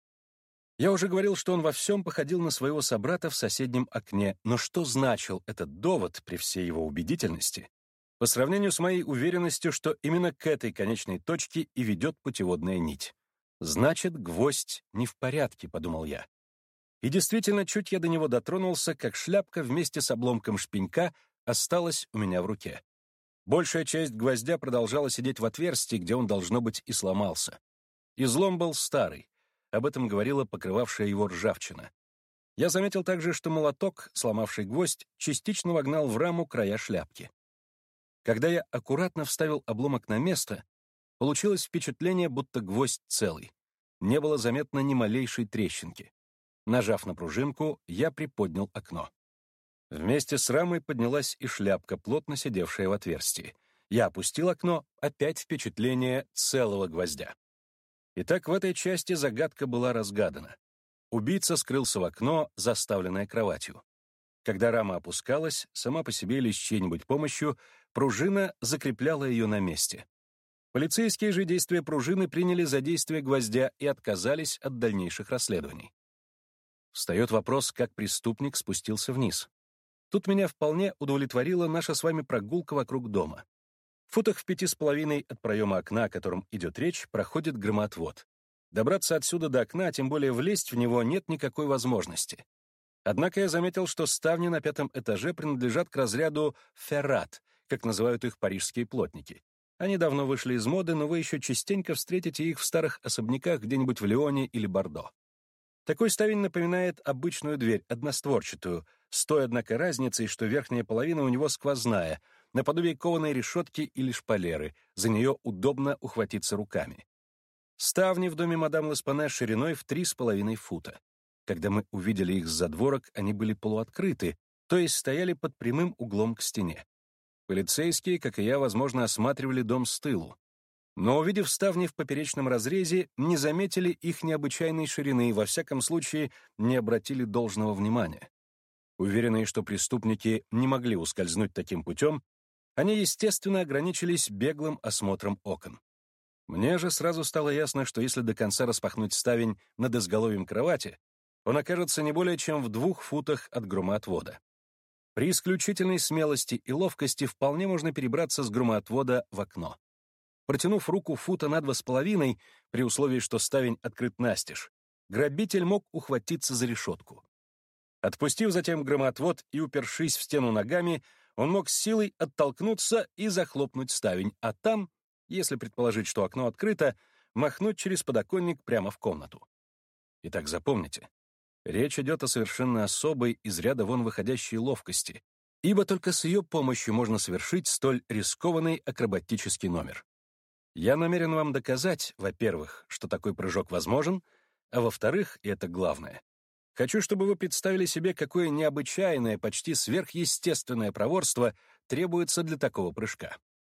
Я уже говорил, что он во всем походил на своего собрата в соседнем окне, но что значил этот довод при всей его убедительности по сравнению с моей уверенностью, что именно к этой конечной точке и ведет путеводная нить? Значит, гвоздь не в порядке, подумал я. И действительно, чуть я до него дотронулся, как шляпка вместе с обломком шпенька осталась у меня в руке. Большая часть гвоздя продолжала сидеть в отверстии, где он, должно быть, и сломался. Излом был старый, об этом говорила покрывавшая его ржавчина. Я заметил также, что молоток, сломавший гвоздь, частично вогнал в раму края шляпки. Когда я аккуратно вставил обломок на место, получилось впечатление, будто гвоздь целый. Не было заметно ни малейшей трещинки. Нажав на пружинку, я приподнял окно. Вместе с рамой поднялась и шляпка, плотно сидевшая в отверстии. Я опустил окно, опять впечатление целого гвоздя. Итак, в этой части загадка была разгадана. Убийца скрылся в окно, заставленное кроватью. Когда рама опускалась, сама по себе или с чьей-нибудь помощью, пружина закрепляла ее на месте. Полицейские же действия пружины приняли за действие гвоздя и отказались от дальнейших расследований. Встает вопрос, как преступник спустился вниз. Тут меня вполне удовлетворила наша с вами прогулка вокруг дома. В футах в пяти с половиной от проема окна, о котором идет речь, проходит громоотвод. Добраться отсюда до окна, а тем более влезть в него, нет никакой возможности. Однако я заметил, что ставни на пятом этаже принадлежат к разряду «феррат», как называют их парижские плотники. Они давно вышли из моды, но вы еще частенько встретите их в старых особняках где-нибудь в Лионе или Бордо. Такой ставень напоминает обычную дверь, одностворчатую, с той, однако, разницей, что верхняя половина у него сквозная, наподобие кованой решетки или шпалеры, за нее удобно ухватиться руками. Ставни в доме мадам Ласпане шириной в три с половиной фута. Когда мы увидели их с задворок, они были полуоткрыты, то есть стояли под прямым углом к стене. Полицейские, как и я, возможно, осматривали дом с тылу. Но, увидев ставни в поперечном разрезе, не заметили их необычайной ширины и, во всяком случае, не обратили должного внимания. Уверенные, что преступники не могли ускользнуть таким путем, они, естественно, ограничились беглым осмотром окон. Мне же сразу стало ясно, что если до конца распахнуть ставень над изголовьем кровати, он окажется не более чем в двух футах от громоотвода. При исключительной смелости и ловкости вполне можно перебраться с громоотвода в окно. Протянув руку фута на два с половиной, при условии, что ставень открыт настежь, грабитель мог ухватиться за решетку. Отпустив затем громоотвод и упершись в стену ногами, он мог с силой оттолкнуться и захлопнуть ставень, а там, если предположить, что окно открыто, махнуть через подоконник прямо в комнату. Итак, запомните, речь идет о совершенно особой, из ряда вон выходящей ловкости, ибо только с ее помощью можно совершить столь рискованный акробатический номер. Я намерен вам доказать, во-первых, что такой прыжок возможен, а во-вторых, и это главное, хочу, чтобы вы представили себе, какое необычайное, почти сверхъестественное проворство требуется для такого прыжка.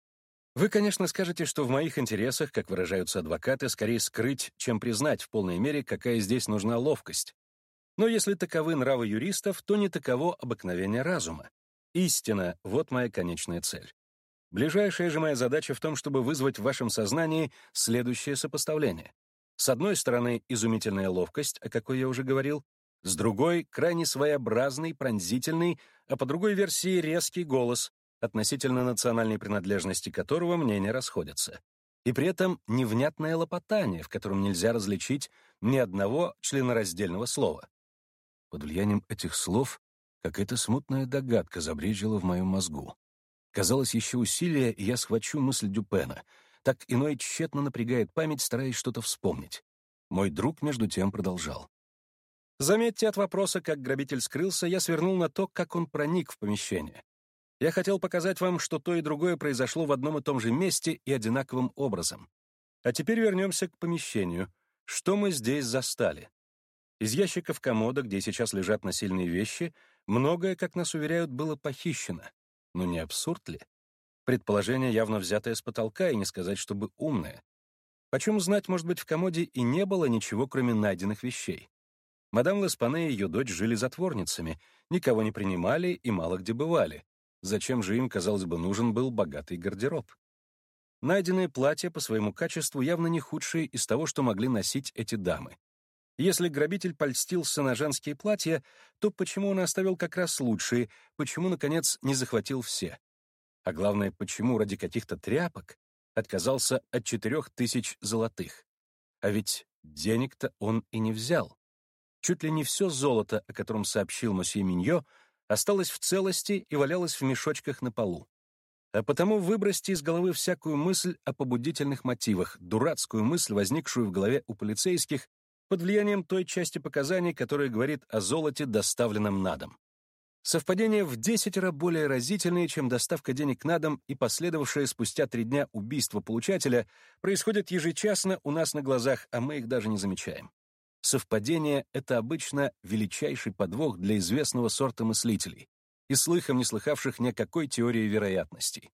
Вы, конечно, скажете, что в моих интересах, как выражаются адвокаты, скорее скрыть, чем признать в полной мере, какая здесь нужна ловкость. Но если таковы нравы юристов, то не таково обыкновение разума. Истина — вот моя конечная цель. Ближайшая же моя задача в том, чтобы вызвать в вашем сознании следующее сопоставление. С одной стороны, изумительная ловкость, о какой я уже говорил, с другой — крайне своеобразный, пронзительный, а по другой версии — резкий голос, относительно национальной принадлежности которого мнения расходятся. И при этом невнятное лопотание, в котором нельзя различить ни одного членораздельного слова. Под влиянием этих слов какая-то смутная догадка забрежила в моем мозгу. Казалось, еще усилие, и я схвачу мысль Дюпена. Так иной тщетно напрягает память, стараясь что-то вспомнить. Мой друг, между тем, продолжал. Заметьте, от вопроса, как грабитель скрылся, я свернул на то, как он проник в помещение. Я хотел показать вам, что то и другое произошло в одном и том же месте и одинаковым образом. А теперь вернемся к помещению. Что мы здесь застали? Из ящиков комода, где сейчас лежат насильные вещи, многое, как нас уверяют, было похищено. Но не абсурд ли? Предположение явно взятое с потолка, и не сказать, чтобы умное. Почем знать, может быть, в комоде и не было ничего, кроме найденных вещей. Мадам Ласпане и ее дочь жили затворницами, никого не принимали и мало где бывали. Зачем же им, казалось бы, нужен был богатый гардероб? Найденные платья по своему качеству явно не худшие из того, что могли носить эти дамы. Если грабитель польстился на женские платья, то почему он оставил как раз лучшие, почему, наконец, не захватил все? А главное, почему ради каких-то тряпок отказался от четырех тысяч золотых? А ведь денег-то он и не взял. Чуть ли не все золото, о котором сообщил мосье Миньо, осталось в целости и валялось в мешочках на полу. А потому выбросьте из головы всякую мысль о побудительных мотивах, дурацкую мысль, возникшую в голове у полицейских, под влиянием той части показаний, которая говорит о золоте, доставленном на дом. Совпадение в десятеро более разительное, чем доставка денег на дом и последовавшее спустя три дня убийство получателя, происходит ежечасно у нас на глазах, а мы их даже не замечаем. Совпадение — это обычно величайший подвох для известного сорта мыслителей и слыхом не слыхавших ни о какой теории вероятностей.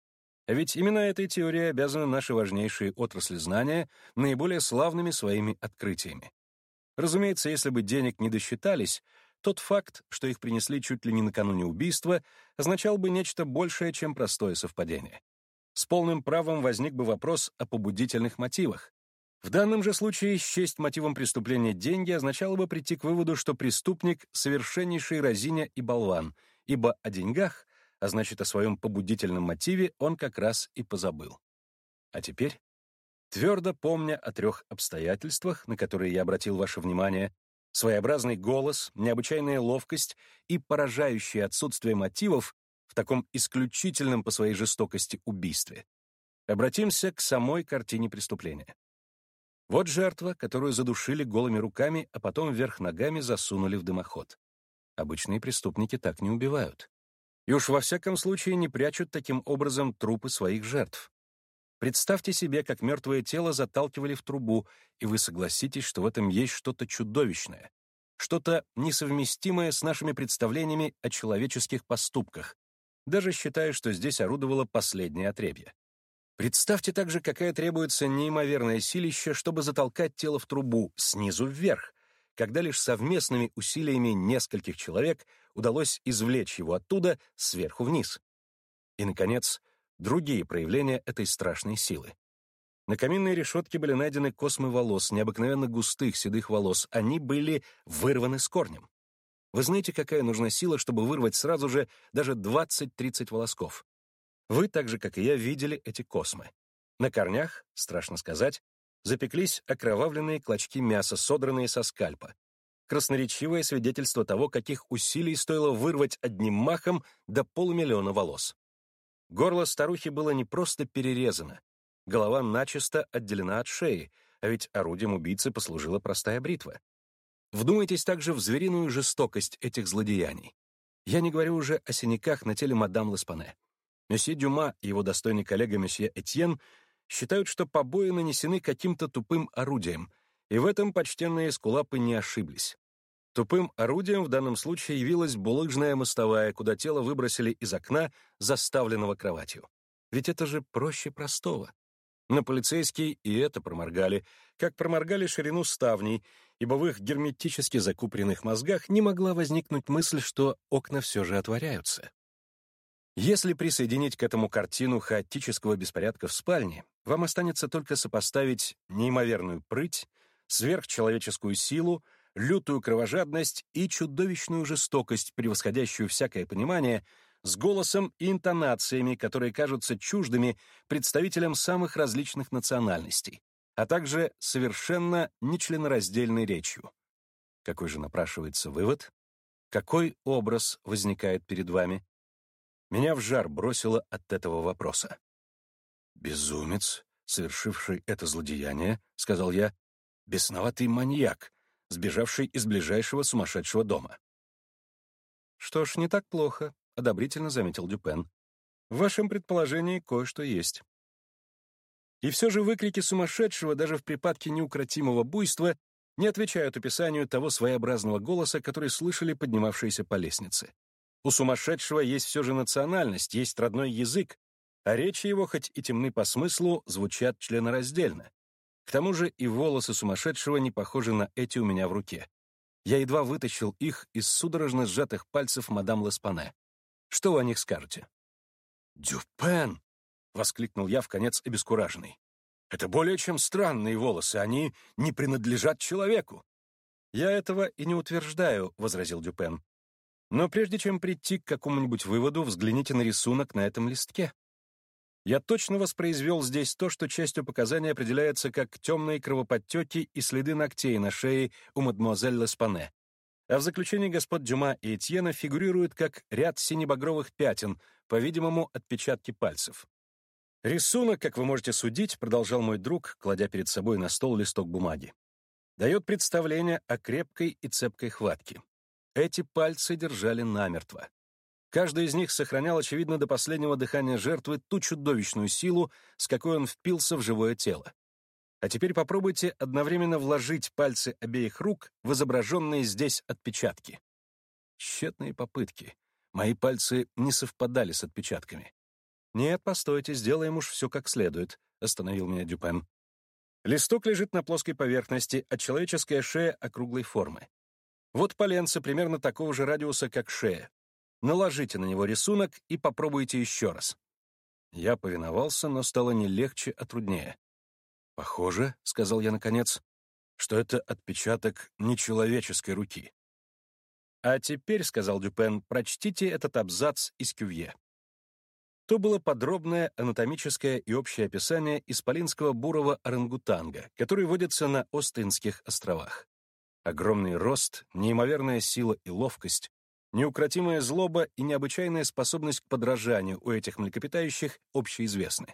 А ведь именно этой теории обязаны наши важнейшие отрасли знания наиболее славными своими открытиями. Разумеется, если бы денег не досчитались, тот факт, что их принесли чуть ли не накануне убийства, означал бы нечто большее, чем простое совпадение. С полным правом возник бы вопрос о побудительных мотивах. В данном же случае счесть мотивом преступления деньги означало бы прийти к выводу, что преступник — совершеннейший разиня и болван, ибо о деньгах, а значит, о своем побудительном мотиве, он как раз и позабыл. А теперь, твердо помня о трех обстоятельствах, на которые я обратил ваше внимание, своеобразный голос, необычайная ловкость и поражающее отсутствие мотивов в таком исключительном по своей жестокости убийстве, обратимся к самой картине преступления. Вот жертва, которую задушили голыми руками, а потом вверх ногами засунули в дымоход. Обычные преступники так не убивают. И уж во всяком случае не прячут таким образом трупы своих жертв. Представьте себе, как мертвое тело заталкивали в трубу, и вы согласитесь, что в этом есть что-то чудовищное, что-то несовместимое с нашими представлениями о человеческих поступках, даже считая, что здесь орудовало последнее отребье. Представьте также, какая требуется неимоверное силище, чтобы затолкать тело в трубу снизу вверх, когда лишь совместными усилиями нескольких человек удалось извлечь его оттуда сверху вниз. И, наконец, другие проявления этой страшной силы. На каминной решетке были найдены космы волос, необыкновенно густых седых волос. Они были вырваны с корнем. Вы знаете, какая нужна сила, чтобы вырвать сразу же даже двадцать-тридцать волосков? Вы, так же, как и я, видели эти космы. На корнях, страшно сказать, запеклись окровавленные клочки мяса, содранные со скальпа. Красноречивое свидетельство того, каких усилий стоило вырвать одним махом до полумиллиона волос. Горло старухи было не просто перерезано. Голова начисто отделена от шеи, а ведь орудием убийцы послужила простая бритва. Вдумайтесь также в звериную жестокость этих злодеяний. Я не говорю уже о синяках на теле мадам Леспане. Месье Дюма и его достойный коллега месье Этьен считают, что побои нанесены каким-то тупым орудием, и в этом почтенные эскулапы не ошиблись. Тупым орудием в данном случае явилась булыжная мостовая, куда тело выбросили из окна, заставленного кроватью. Ведь это же проще простого. Но полицейские и это проморгали, как проморгали ширину ставней, ибо в их герметически закупоренных мозгах не могла возникнуть мысль, что окна все же отворяются. Если присоединить к этому картину хаотического беспорядка в спальне, вам останется только сопоставить неимоверную прыть, сверхчеловеческую силу, лютую кровожадность и чудовищную жестокость, превосходящую всякое понимание, с голосом и интонациями, которые кажутся чуждыми представителям самых различных национальностей, а также совершенно нечленораздельной речью. Какой же напрашивается вывод? Какой образ возникает перед вами? Меня в жар бросило от этого вопроса. «Безумец, совершивший это злодеяние, — сказал я, — бесноватый маньяк, сбежавший из ближайшего сумасшедшего дома». «Что ж, не так плохо», — одобрительно заметил Дюпен. «В вашем предположении кое-что есть». И все же выкрики сумасшедшего даже в припадке неукротимого буйства не отвечают описанию того своеобразного голоса, который слышали поднимавшиеся по лестнице. У сумасшедшего есть все же национальность, есть родной язык, а речи его, хоть и темны по смыслу, звучат членораздельно. К тому же и волосы сумасшедшего не похожи на эти у меня в руке. Я едва вытащил их из судорожно сжатых пальцев мадам Леспане. Что вы о них скажете? «Дюпен!» — воскликнул я вконец обескураженный. «Это более чем странные волосы, они не принадлежат человеку». «Я этого и не утверждаю», — возразил Дюпен. «Но прежде чем прийти к какому-нибудь выводу, взгляните на рисунок на этом листке. Я точно воспроизвел здесь то, что частью показаний определяется как темные кровоподтеки и следы ногтей на шее у мадемуазель Леспане. А в заключении господ Дюма и Этьена фигурирует как ряд синебагровых пятен, по-видимому, отпечатки пальцев. Рисунок, как вы можете судить, продолжал мой друг, кладя перед собой на стол листок бумаги, дает представление о крепкой и цепкой хватке. Эти пальцы держали намертво. Каждый из них сохранял, очевидно, до последнего дыхания жертвы ту чудовищную силу, с какой он впился в живое тело. А теперь попробуйте одновременно вложить пальцы обеих рук в изображенные здесь отпечатки. Тщетные попытки. Мои пальцы не совпадали с отпечатками. «Нет, постойте, сделаем уж все как следует», — остановил меня Дюпен. Листок лежит на плоской поверхности, а человеческая шея округлой формы. Вот поленце примерно такого же радиуса, как шея. Наложите на него рисунок и попробуйте еще раз. Я повиновался, но стало не легче, а труднее. «Похоже», — сказал я наконец, — «что это отпечаток нечеловеческой руки». «А теперь», — сказал Дюпен, — «прочтите этот абзац из Кювье». То было подробное анатомическое и общее описание исполинского бурого орангутанга, который водится на Остинских островах. Огромный рост, неимоверная сила и ловкость, неукротимая злоба и необычайная способность к подражанию у этих млекопитающих общеизвестны.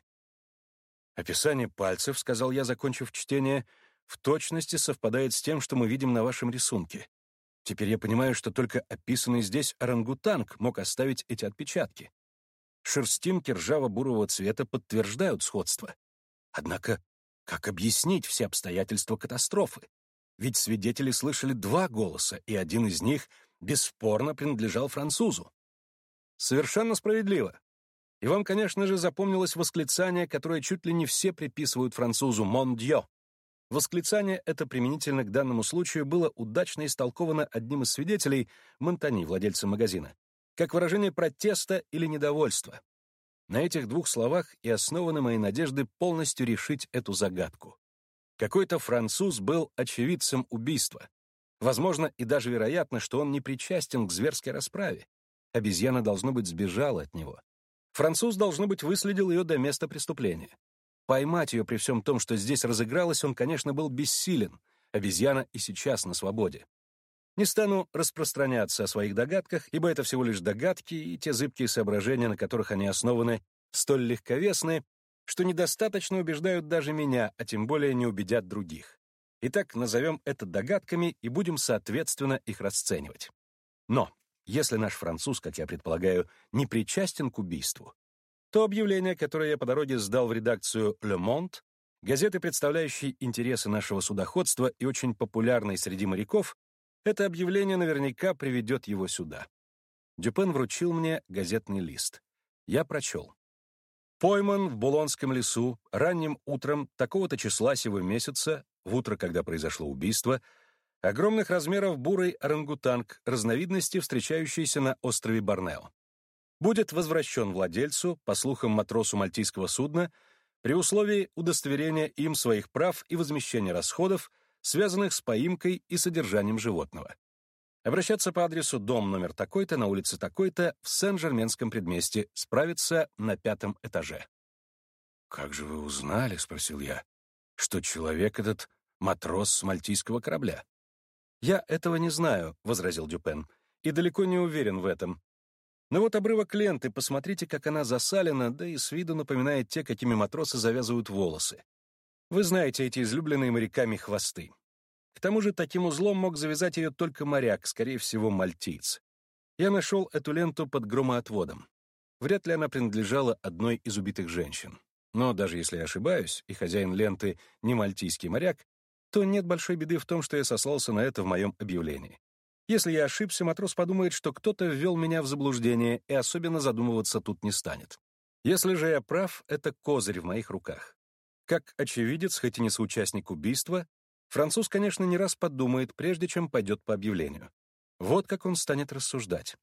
«Описание пальцев», — сказал я, закончив чтение, — «в точности совпадает с тем, что мы видим на вашем рисунке. Теперь я понимаю, что только описанный здесь орангутанг мог оставить эти отпечатки. Шерстинки ржаво-бурого цвета подтверждают сходство. Однако, как объяснить все обстоятельства катастрофы? Ведь свидетели слышали два голоса, и один из них бесспорно принадлежал французу. Совершенно справедливо. И вам, конечно же, запомнилось восклицание, которое чуть ли не все приписывают французу «Mon Dieu». Восклицание это применительно к данному случаю было удачно истолковано одним из свидетелей, Монтани, владельцем магазина, как выражение протеста или недовольства. На этих двух словах и основаны мои надежды полностью решить эту загадку. Какой-то француз был очевидцем убийства. Возможно, и даже вероятно, что он не причастен к зверской расправе. Обезьяна, должно быть, сбежала от него. Француз, должно быть, выследил ее до места преступления. Поймать ее при всем том, что здесь разыгралось, он, конечно, был бессилен. Обезьяна и сейчас на свободе. Не стану распространяться о своих догадках, ибо это всего лишь догадки, и те зыбкие соображения, на которых они основаны, столь легковесны, что недостаточно убеждают даже меня, а тем более не убедят других. Итак, назовем это догадками и будем соответственно их расценивать. Но если наш француз, как я предполагаю, не причастен к убийству, то объявление, которое я по дороге сдал в редакцию «Le Monde», газеты, представляющей интересы нашего судоходства и очень популярной среди моряков, это объявление наверняка приведет его сюда. Дюпен вручил мне газетный лист. Я прочел. Пойман в Булонском лесу ранним утром такого-то числа сего месяца, в утро, когда произошло убийство, огромных размеров бурый орангутанг, разновидности, встречающейся на острове Борнео. Будет возвращен владельцу, по слухам матросу мальтийского судна, при условии удостоверения им своих прав и возмещения расходов, связанных с поимкой и содержанием животного. Обращаться по адресу дом номер такой-то на улице такой-то в Сен-Жерменском предместье, справиться на пятом этаже. «Как же вы узнали, — спросил я, — что человек этот матрос с мальтийского корабля?» «Я этого не знаю, — возразил Дюпен, — и далеко не уверен в этом. Но вот обрывок ленты, посмотрите, как она засалена, да и с виду напоминает те, какими матросы завязывают волосы. Вы знаете эти излюбленные моряками хвосты. К тому же таким узлом мог завязать ее только моряк, скорее всего, мальтиец. Я нашел эту ленту под громоотводом. Вряд ли она принадлежала одной из убитых женщин. Но даже если я ошибаюсь, и хозяин ленты не мальтийский моряк, то нет большой беды в том, что я сослался на это в моем объявлении. Если я ошибся, матрос подумает, что кто-то ввел меня в заблуждение, и особенно задумываться тут не станет. Если же я прав, это козырь в моих руках. Как очевидец, хоть и не соучастник убийства, француз, конечно, не раз подумает, прежде чем пойдет по объявлению. Вот как он станет рассуждать.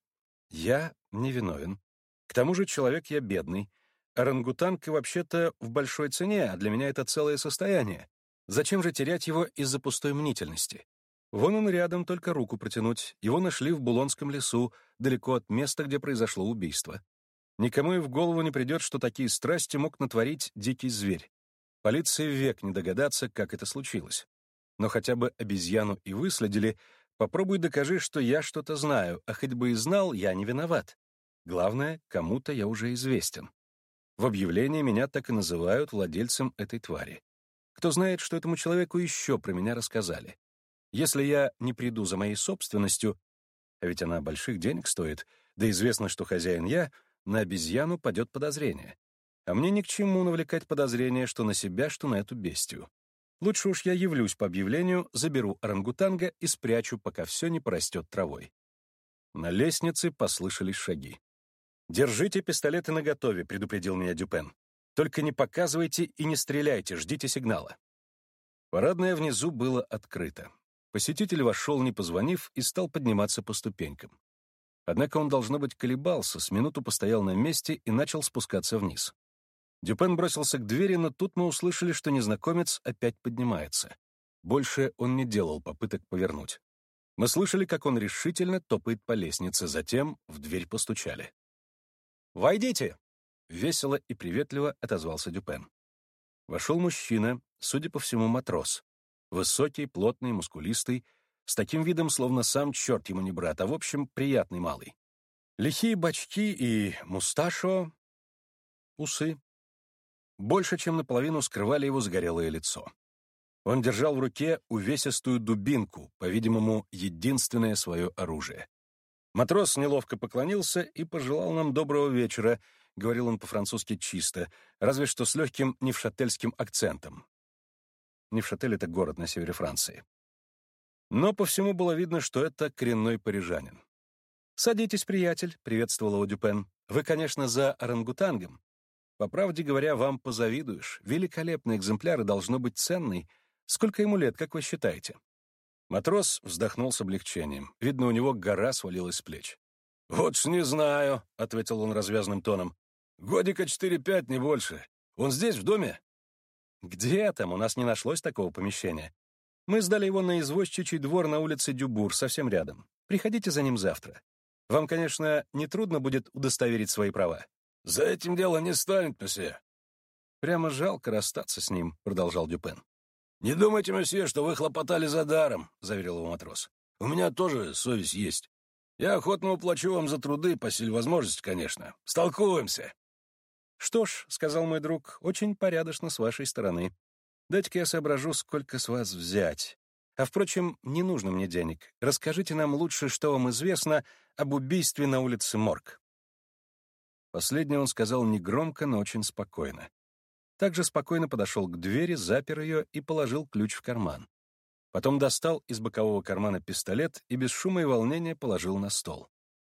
Я невиновен. К тому же человек я бедный. Орангутанг вообще-то в большой цене, а для меня это целое состояние. Зачем же терять его из-за пустой мнительности? Вон он рядом, только руку протянуть. Его нашли в Булонском лесу, далеко от места, где произошло убийство. Никому и в голову не придет, что такие страсти мог натворить дикий зверь. Полиции век не догадаться, как это случилось. Но хотя бы обезьяну и выследили, попробуй докажи, что я что-то знаю, а хоть бы и знал, я не виноват. Главное, кому-то я уже известен. В объявлении меня так и называют владельцем этой твари. Кто знает, что этому человеку еще про меня рассказали. Если я не приду за моей собственностью, а ведь она больших денег стоит, да известно, что хозяин я, на обезьяну падет подозрение. А мне ни к чему навлекать подозрение, что на себя, что на эту бестию. Лучше уж я явлюсь по объявлению, заберу орангутанга и спрячу, пока все не порастет травой. На лестнице послышались шаги. «Держите пистолеты наготове», — предупредил меня Дюпен. «Только не показывайте и не стреляйте, ждите сигнала». Парадное внизу было открыто. Посетитель вошел, не позвонив, и стал подниматься по ступенькам. Однако он, должно быть, колебался, с минуту постоял на месте и начал спускаться вниз. Дюпен бросился к двери, но тут мы услышали, что незнакомец опять поднимается. Больше он не делал попыток повернуть. Мы слышали, как он решительно топает по лестнице, затем в дверь постучали. «Войдите!» — весело и приветливо отозвался Дюпен. Вошел мужчина, судя по всему, матрос. Высокий, плотный, мускулистый, с таким видом, словно сам черт ему не брат, а в общем приятный малый. Лихие бачки и мусташо, усы, больше чем наполовину скрывали его загорелое лицо. Он держал в руке увесистую дубинку, по-видимому, единственное свое оружие. Матрос неловко поклонился и пожелал нам доброго вечера, говорил он по-французски чисто, разве что с легким невшательским акцентом. Невшатель — это город на севере Франции. Но по всему было видно, что это коренной парижанин. «Садитесь, приятель», — приветствовал его Дюпен. «Вы, конечно, за орангутангом. По правде говоря, вам позавидуешь. Великолепный экземпляр и должно быть ценный. Сколько ему лет, как вы считаете?» Матрос вздохнул с облегчением. Видно, у него гора свалилась с плеч. «Вот ж не знаю», — ответил он развязным тоном. «Годика четыре-пять, не больше. Он здесь, в доме?» «Где там? У нас не нашлось такого помещения. Мы сдали его на извозчичий двор на улице Дюбур, совсем рядом. Приходите за ним завтра. Вам, конечно, не трудно будет удостоверить свои права». «За этим дело не станет, месье». «Прямо жалко расстаться с ним», — продолжал Дюпен. «Не думайте, месье, что вы хлопотали за даром», — заверил его матрос. «У меня тоже совесть есть. Я охотно уплачу вам за труды, по силе возможности, конечно. Столкуемся». «Что ж», — сказал мой друг, — «очень порядочно с вашей стороны. Дайте-ка я соображу, сколько с вас взять. А, впрочем, не нужно мне денег. Расскажите нам лучше, что вам известно об убийстве на улице Морг». Последнее он сказал негромко, но очень спокойно. Также спокойно подошел к двери, запер ее и положил ключ в карман. Потом достал из бокового кармана пистолет и без шума и волнения положил на стол.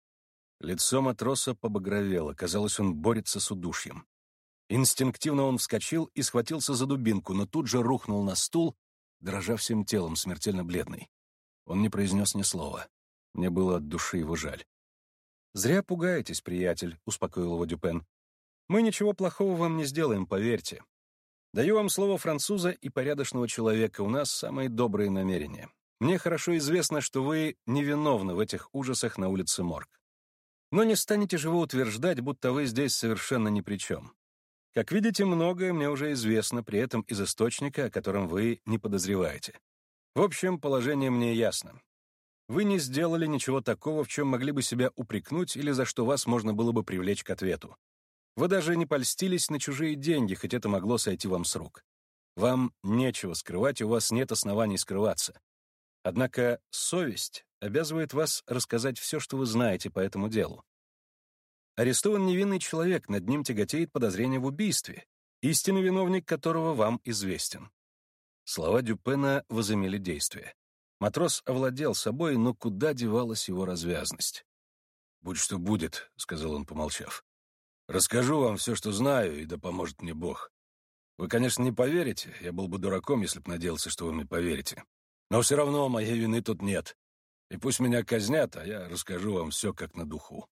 Лицо матроса побагровело, казалось, он борется с удушьем. Инстинктивно он вскочил и схватился за дубинку, но тут же рухнул на стул, дрожа всем телом, смертельно бледный. Он не произнес ни слова. Мне было от души его жаль. «Зря пугаетесь, приятель», — успокоил его Дюпен. «Мы ничего плохого вам не сделаем, поверьте. Даю вам слово француза и порядочного человека, у нас самые добрые намерения. Мне хорошо известно, что вы невиновны в этих ужасах на улице Морг. Но не станете же вы утверждать, будто вы здесь совершенно ни при чем. Как видите, многое мне уже известно, при этом из источника, о котором вы не подозреваете. В общем, положение мне ясно. Вы не сделали ничего такого, в чем могли бы себя упрекнуть или за что вас можно было бы привлечь к ответу. Вы даже не польстились на чужие деньги, хоть это могло сойти вам с рук. Вам нечего скрывать, и у вас нет оснований скрываться. Однако совесть обязывает вас рассказать все, что вы знаете по этому делу. Арестован невинный человек, над ним тяготеет подозрение в убийстве, истинный виновник которого вам известен». Слова Дюпена возымели действие. Матрос овладел собой, но куда девалась его развязность? «Будь что будет», — сказал он, помолчав. «Расскажу вам все, что знаю, и да поможет мне Бог. Вы, конечно, не поверите, я был бы дураком, если б надеялся, что вы мне поверите. Но все равно моей вины тут нет. И пусть меня казнят, а я расскажу вам все как на духу».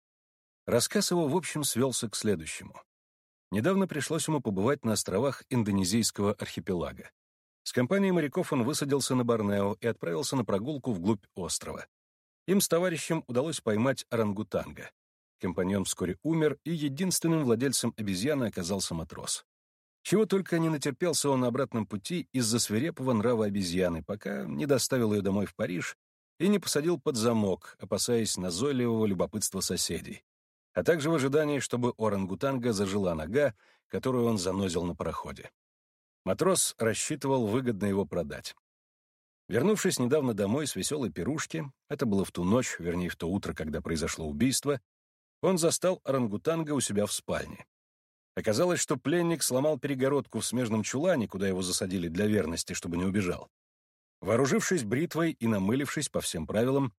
Рассказ его, в общем, свелся к следующему. Недавно пришлось ему побывать на островах Индонезийского архипелага. С компанией моряков он высадился на Борнео и отправился на прогулку вглубь острова. Им с товарищем удалось поймать орангутанга. Компаньон вскоре умер, и единственным владельцем обезьяны оказался матрос. Чего только не натерпелся он на обратном пути из-за свирепого нрава обезьяны, пока не доставил ее домой в Париж и не посадил под замок, опасаясь назойливого любопытства соседей, а также в ожидании, чтобы у орангутанга зажила нога, которую он занозил на пароходе. Матрос рассчитывал выгодно его продать. Вернувшись недавно домой с веселой пирушки, это было в ту ночь, вернее, в то утро, когда произошло убийство, он застал орангутанга у себя в спальне. Оказалось, что пленник сломал перегородку в смежном чулане, куда его засадили для верности, чтобы не убежал. Вооружившись бритвой и намылившись по всем правилам,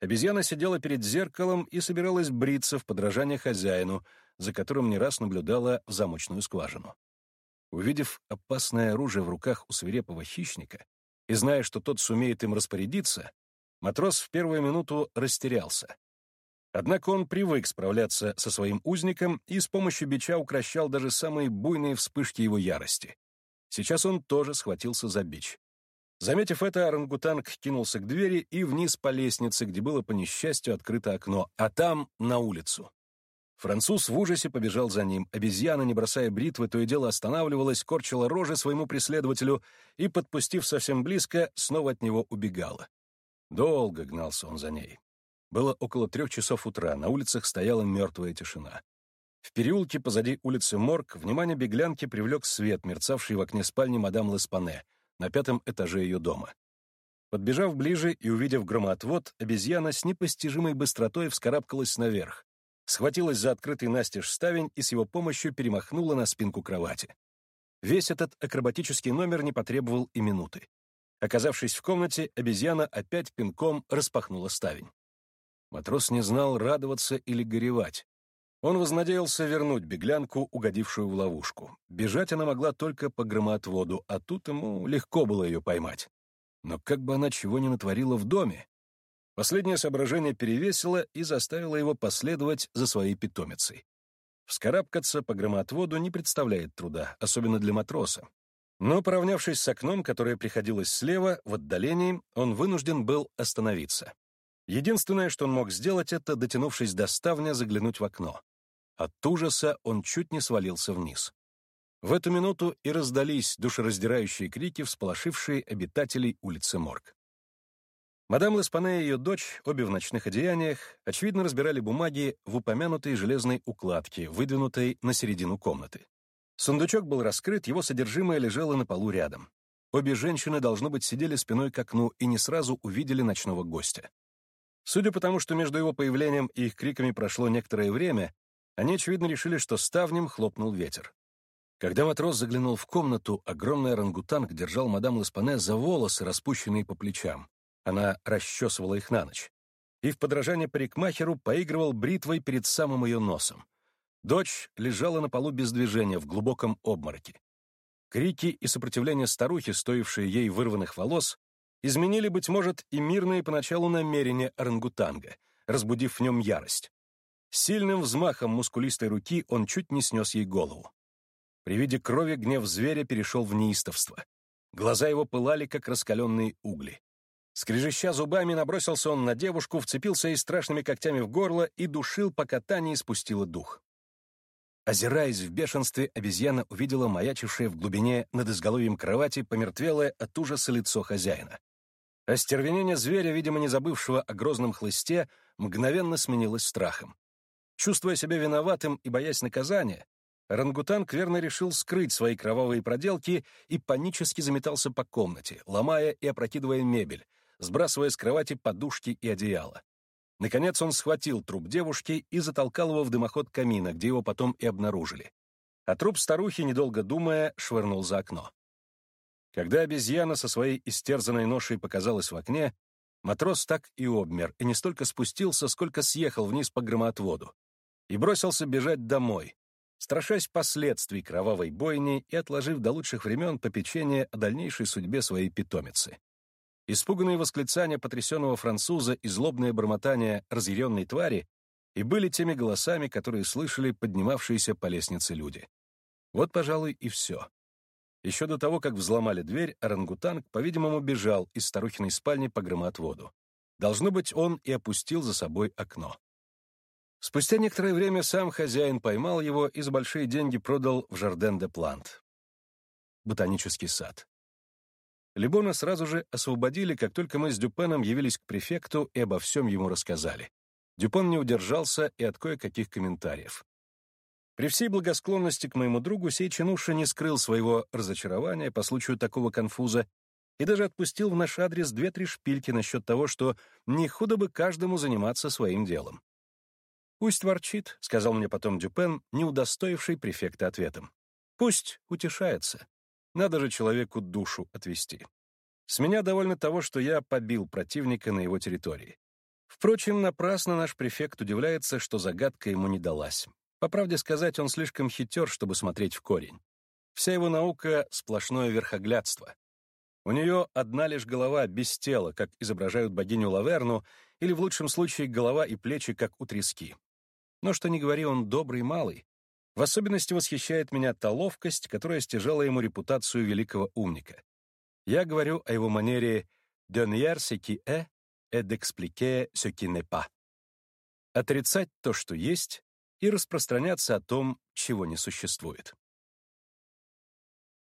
Обезьяна сидела перед зеркалом и собиралась бриться в подражание хозяину, за которым не раз наблюдала в замочную скважину. Увидев опасное оружие в руках у свирепого хищника и зная, что тот сумеет им распорядиться, матрос в первую минуту растерялся. Однако он привык справляться со своим узником и с помощью бича укрощал даже самые буйные вспышки его ярости. Сейчас он тоже схватился за бич. Заметив это, орангутанг кинулся к двери и вниз по лестнице, где было, по несчастью, открыто окно, а там — на улицу. Француз в ужасе побежал за ним. Обезьяна, не бросая бритвы, то и дело останавливалась, корчила рожи своему преследователю и, подпустив совсем близко, снова от него убегала. Долго гнался он за ней. Было около трех часов утра, на улицах стояла мертвая тишина. В переулке позади улицы Морг внимание беглянки привлек свет, мерцавший в окне спальни мадам Леспане, на пятом этаже ее дома. Подбежав ближе и увидев громоотвод, обезьяна с непостижимой быстротой вскарабкалась наверх, схватилась за открытый настежь ставень и с его помощью перемахнула на спинку кровати. Весь этот акробатический номер не потребовал и минуты. Оказавшись в комнате, обезьяна опять пинком распахнула ставень. Матрос не знал, радоваться или горевать. Он вознадеялся вернуть беглянку, угодившую в ловушку. Бежать она могла только по громоотводу, а тут ему легко было ее поймать. Но как бы она чего ни натворила в доме? Последнее соображение перевесило и заставило его последовать за своей питомицей. Вскарабкаться по громоотводу не представляет труда, особенно для матроса. Но, поравнявшись с окном, которое приходилось слева, в отдалении, он вынужден был остановиться. Единственное, что он мог сделать, это, дотянувшись до ставня, заглянуть в окно. От ужаса он чуть не свалился вниз. В эту минуту и раздались душераздирающие крики, всполошившие обитателей улицы Морг. Мадам Леспане и ее дочь, обе в ночных одеяниях, очевидно разбирали бумаги в упомянутой железной укладке, выдвинутой на середину комнаты. Сундучок был раскрыт, его содержимое лежало на полу рядом. Обе женщины, должно быть, сидели спиной к окну и не сразу увидели ночного гостя. Судя по тому, что между его появлением и их криками прошло некоторое время, они, очевидно, решили, что ставнем хлопнул ветер. Когда матрос заглянул в комнату, огромный орангутанг держал мадам Леспане за волосы, распущенные по плечам. Она расчесывала их на ночь. И в подражание парикмахеру поигрывал бритвой перед самым ее носом. Дочь лежала на полу без движения, в глубоком обмороке. Крики и сопротивление старухи, стоившие ей вырванных волос, изменили, быть может, и мирные поначалу намерения орангутанга, разбудив в нем ярость. Сильным взмахом мускулистой руки он чуть не снес ей голову. При виде крови гнев зверя перешел в неистовство. Глаза его пылали, как раскаленные угли. Скрежеща зубами, набросился он на девушку, вцепился ей страшными когтями в горло и душил, пока та не испустила дух. Озираясь в бешенстве, обезьяна увидела маячившее в глубине над изголовьем кровати помертвелое от ужаса лицо хозяина. Остервенение зверя, видимо, не забывшего о грозном хлысте, мгновенно сменилось страхом. Чувствуя себя виноватым и боясь наказания, орангутанг верно решил скрыть свои кровавые проделки и панически заметался по комнате, ломая и опрокидывая мебель, сбрасывая с кровати подушки и одеяло. Наконец он схватил труп девушки и затолкал его в дымоход камина, где его потом и обнаружили. А труп старухи, недолго думая, швырнул за окно. Когда обезьяна со своей истерзанной ношей показалась в окне, матрос так и обмер, и не столько спустился, сколько съехал вниз по громоотводу, и бросился бежать домой, страшась последствий кровавой бойни и отложив до лучших времен попечение о дальнейшей судьбе своей питомицы. Испуганные восклицания потрясенного француза и злобное бормотание разъяренной твари и были теми голосами, которые слышали поднимавшиеся по лестнице люди. Вот, пожалуй, и все. Еще до того, как взломали дверь, орангутанг, по-видимому, бежал из старухиной спальни по громоотводу. Должно быть, он и опустил за собой окно. Спустя некоторое время сам хозяин поймал его и за большие деньги продал в Жарден-де-Плант, ботанический сад. Лебона сразу же освободили, как только мы с Дюпеном явились к префекту и обо всем ему рассказали. Дюпен не удержался и от кое-каких комментариев. При всей благосклонности к моему другу сей чинуша не скрыл своего разочарования по случаю такого конфуза и даже отпустил в наш адрес две-три шпильки насчет того, что не худо бы каждому заниматься своим делом. «Пусть ворчит», — сказал мне потом Дюпен, не удостоивший префекта ответом. «Пусть утешается. Надо же человеку душу отвести. С меня довольно того, что я побил противника на его территории. Впрочем, напрасно наш префект удивляется, что загадка ему не далась. По правде сказать, он слишком хитер, чтобы смотреть в корень. Вся его наука — сплошное верхоглядство. У нее одна лишь голова без тела, как изображают богиню Лаверну, или в лучшем случае голова и плечи, как у трески. Но что ни говори, он добрый малый. В особенности восхищает меня та ловкость, которая стяжала ему репутацию великого умника. Я говорю о его манере «de nier ce qui est et d'expliquer ce qui n'est pas». Отрицать то, что есть, и распространяться о том, чего не существует.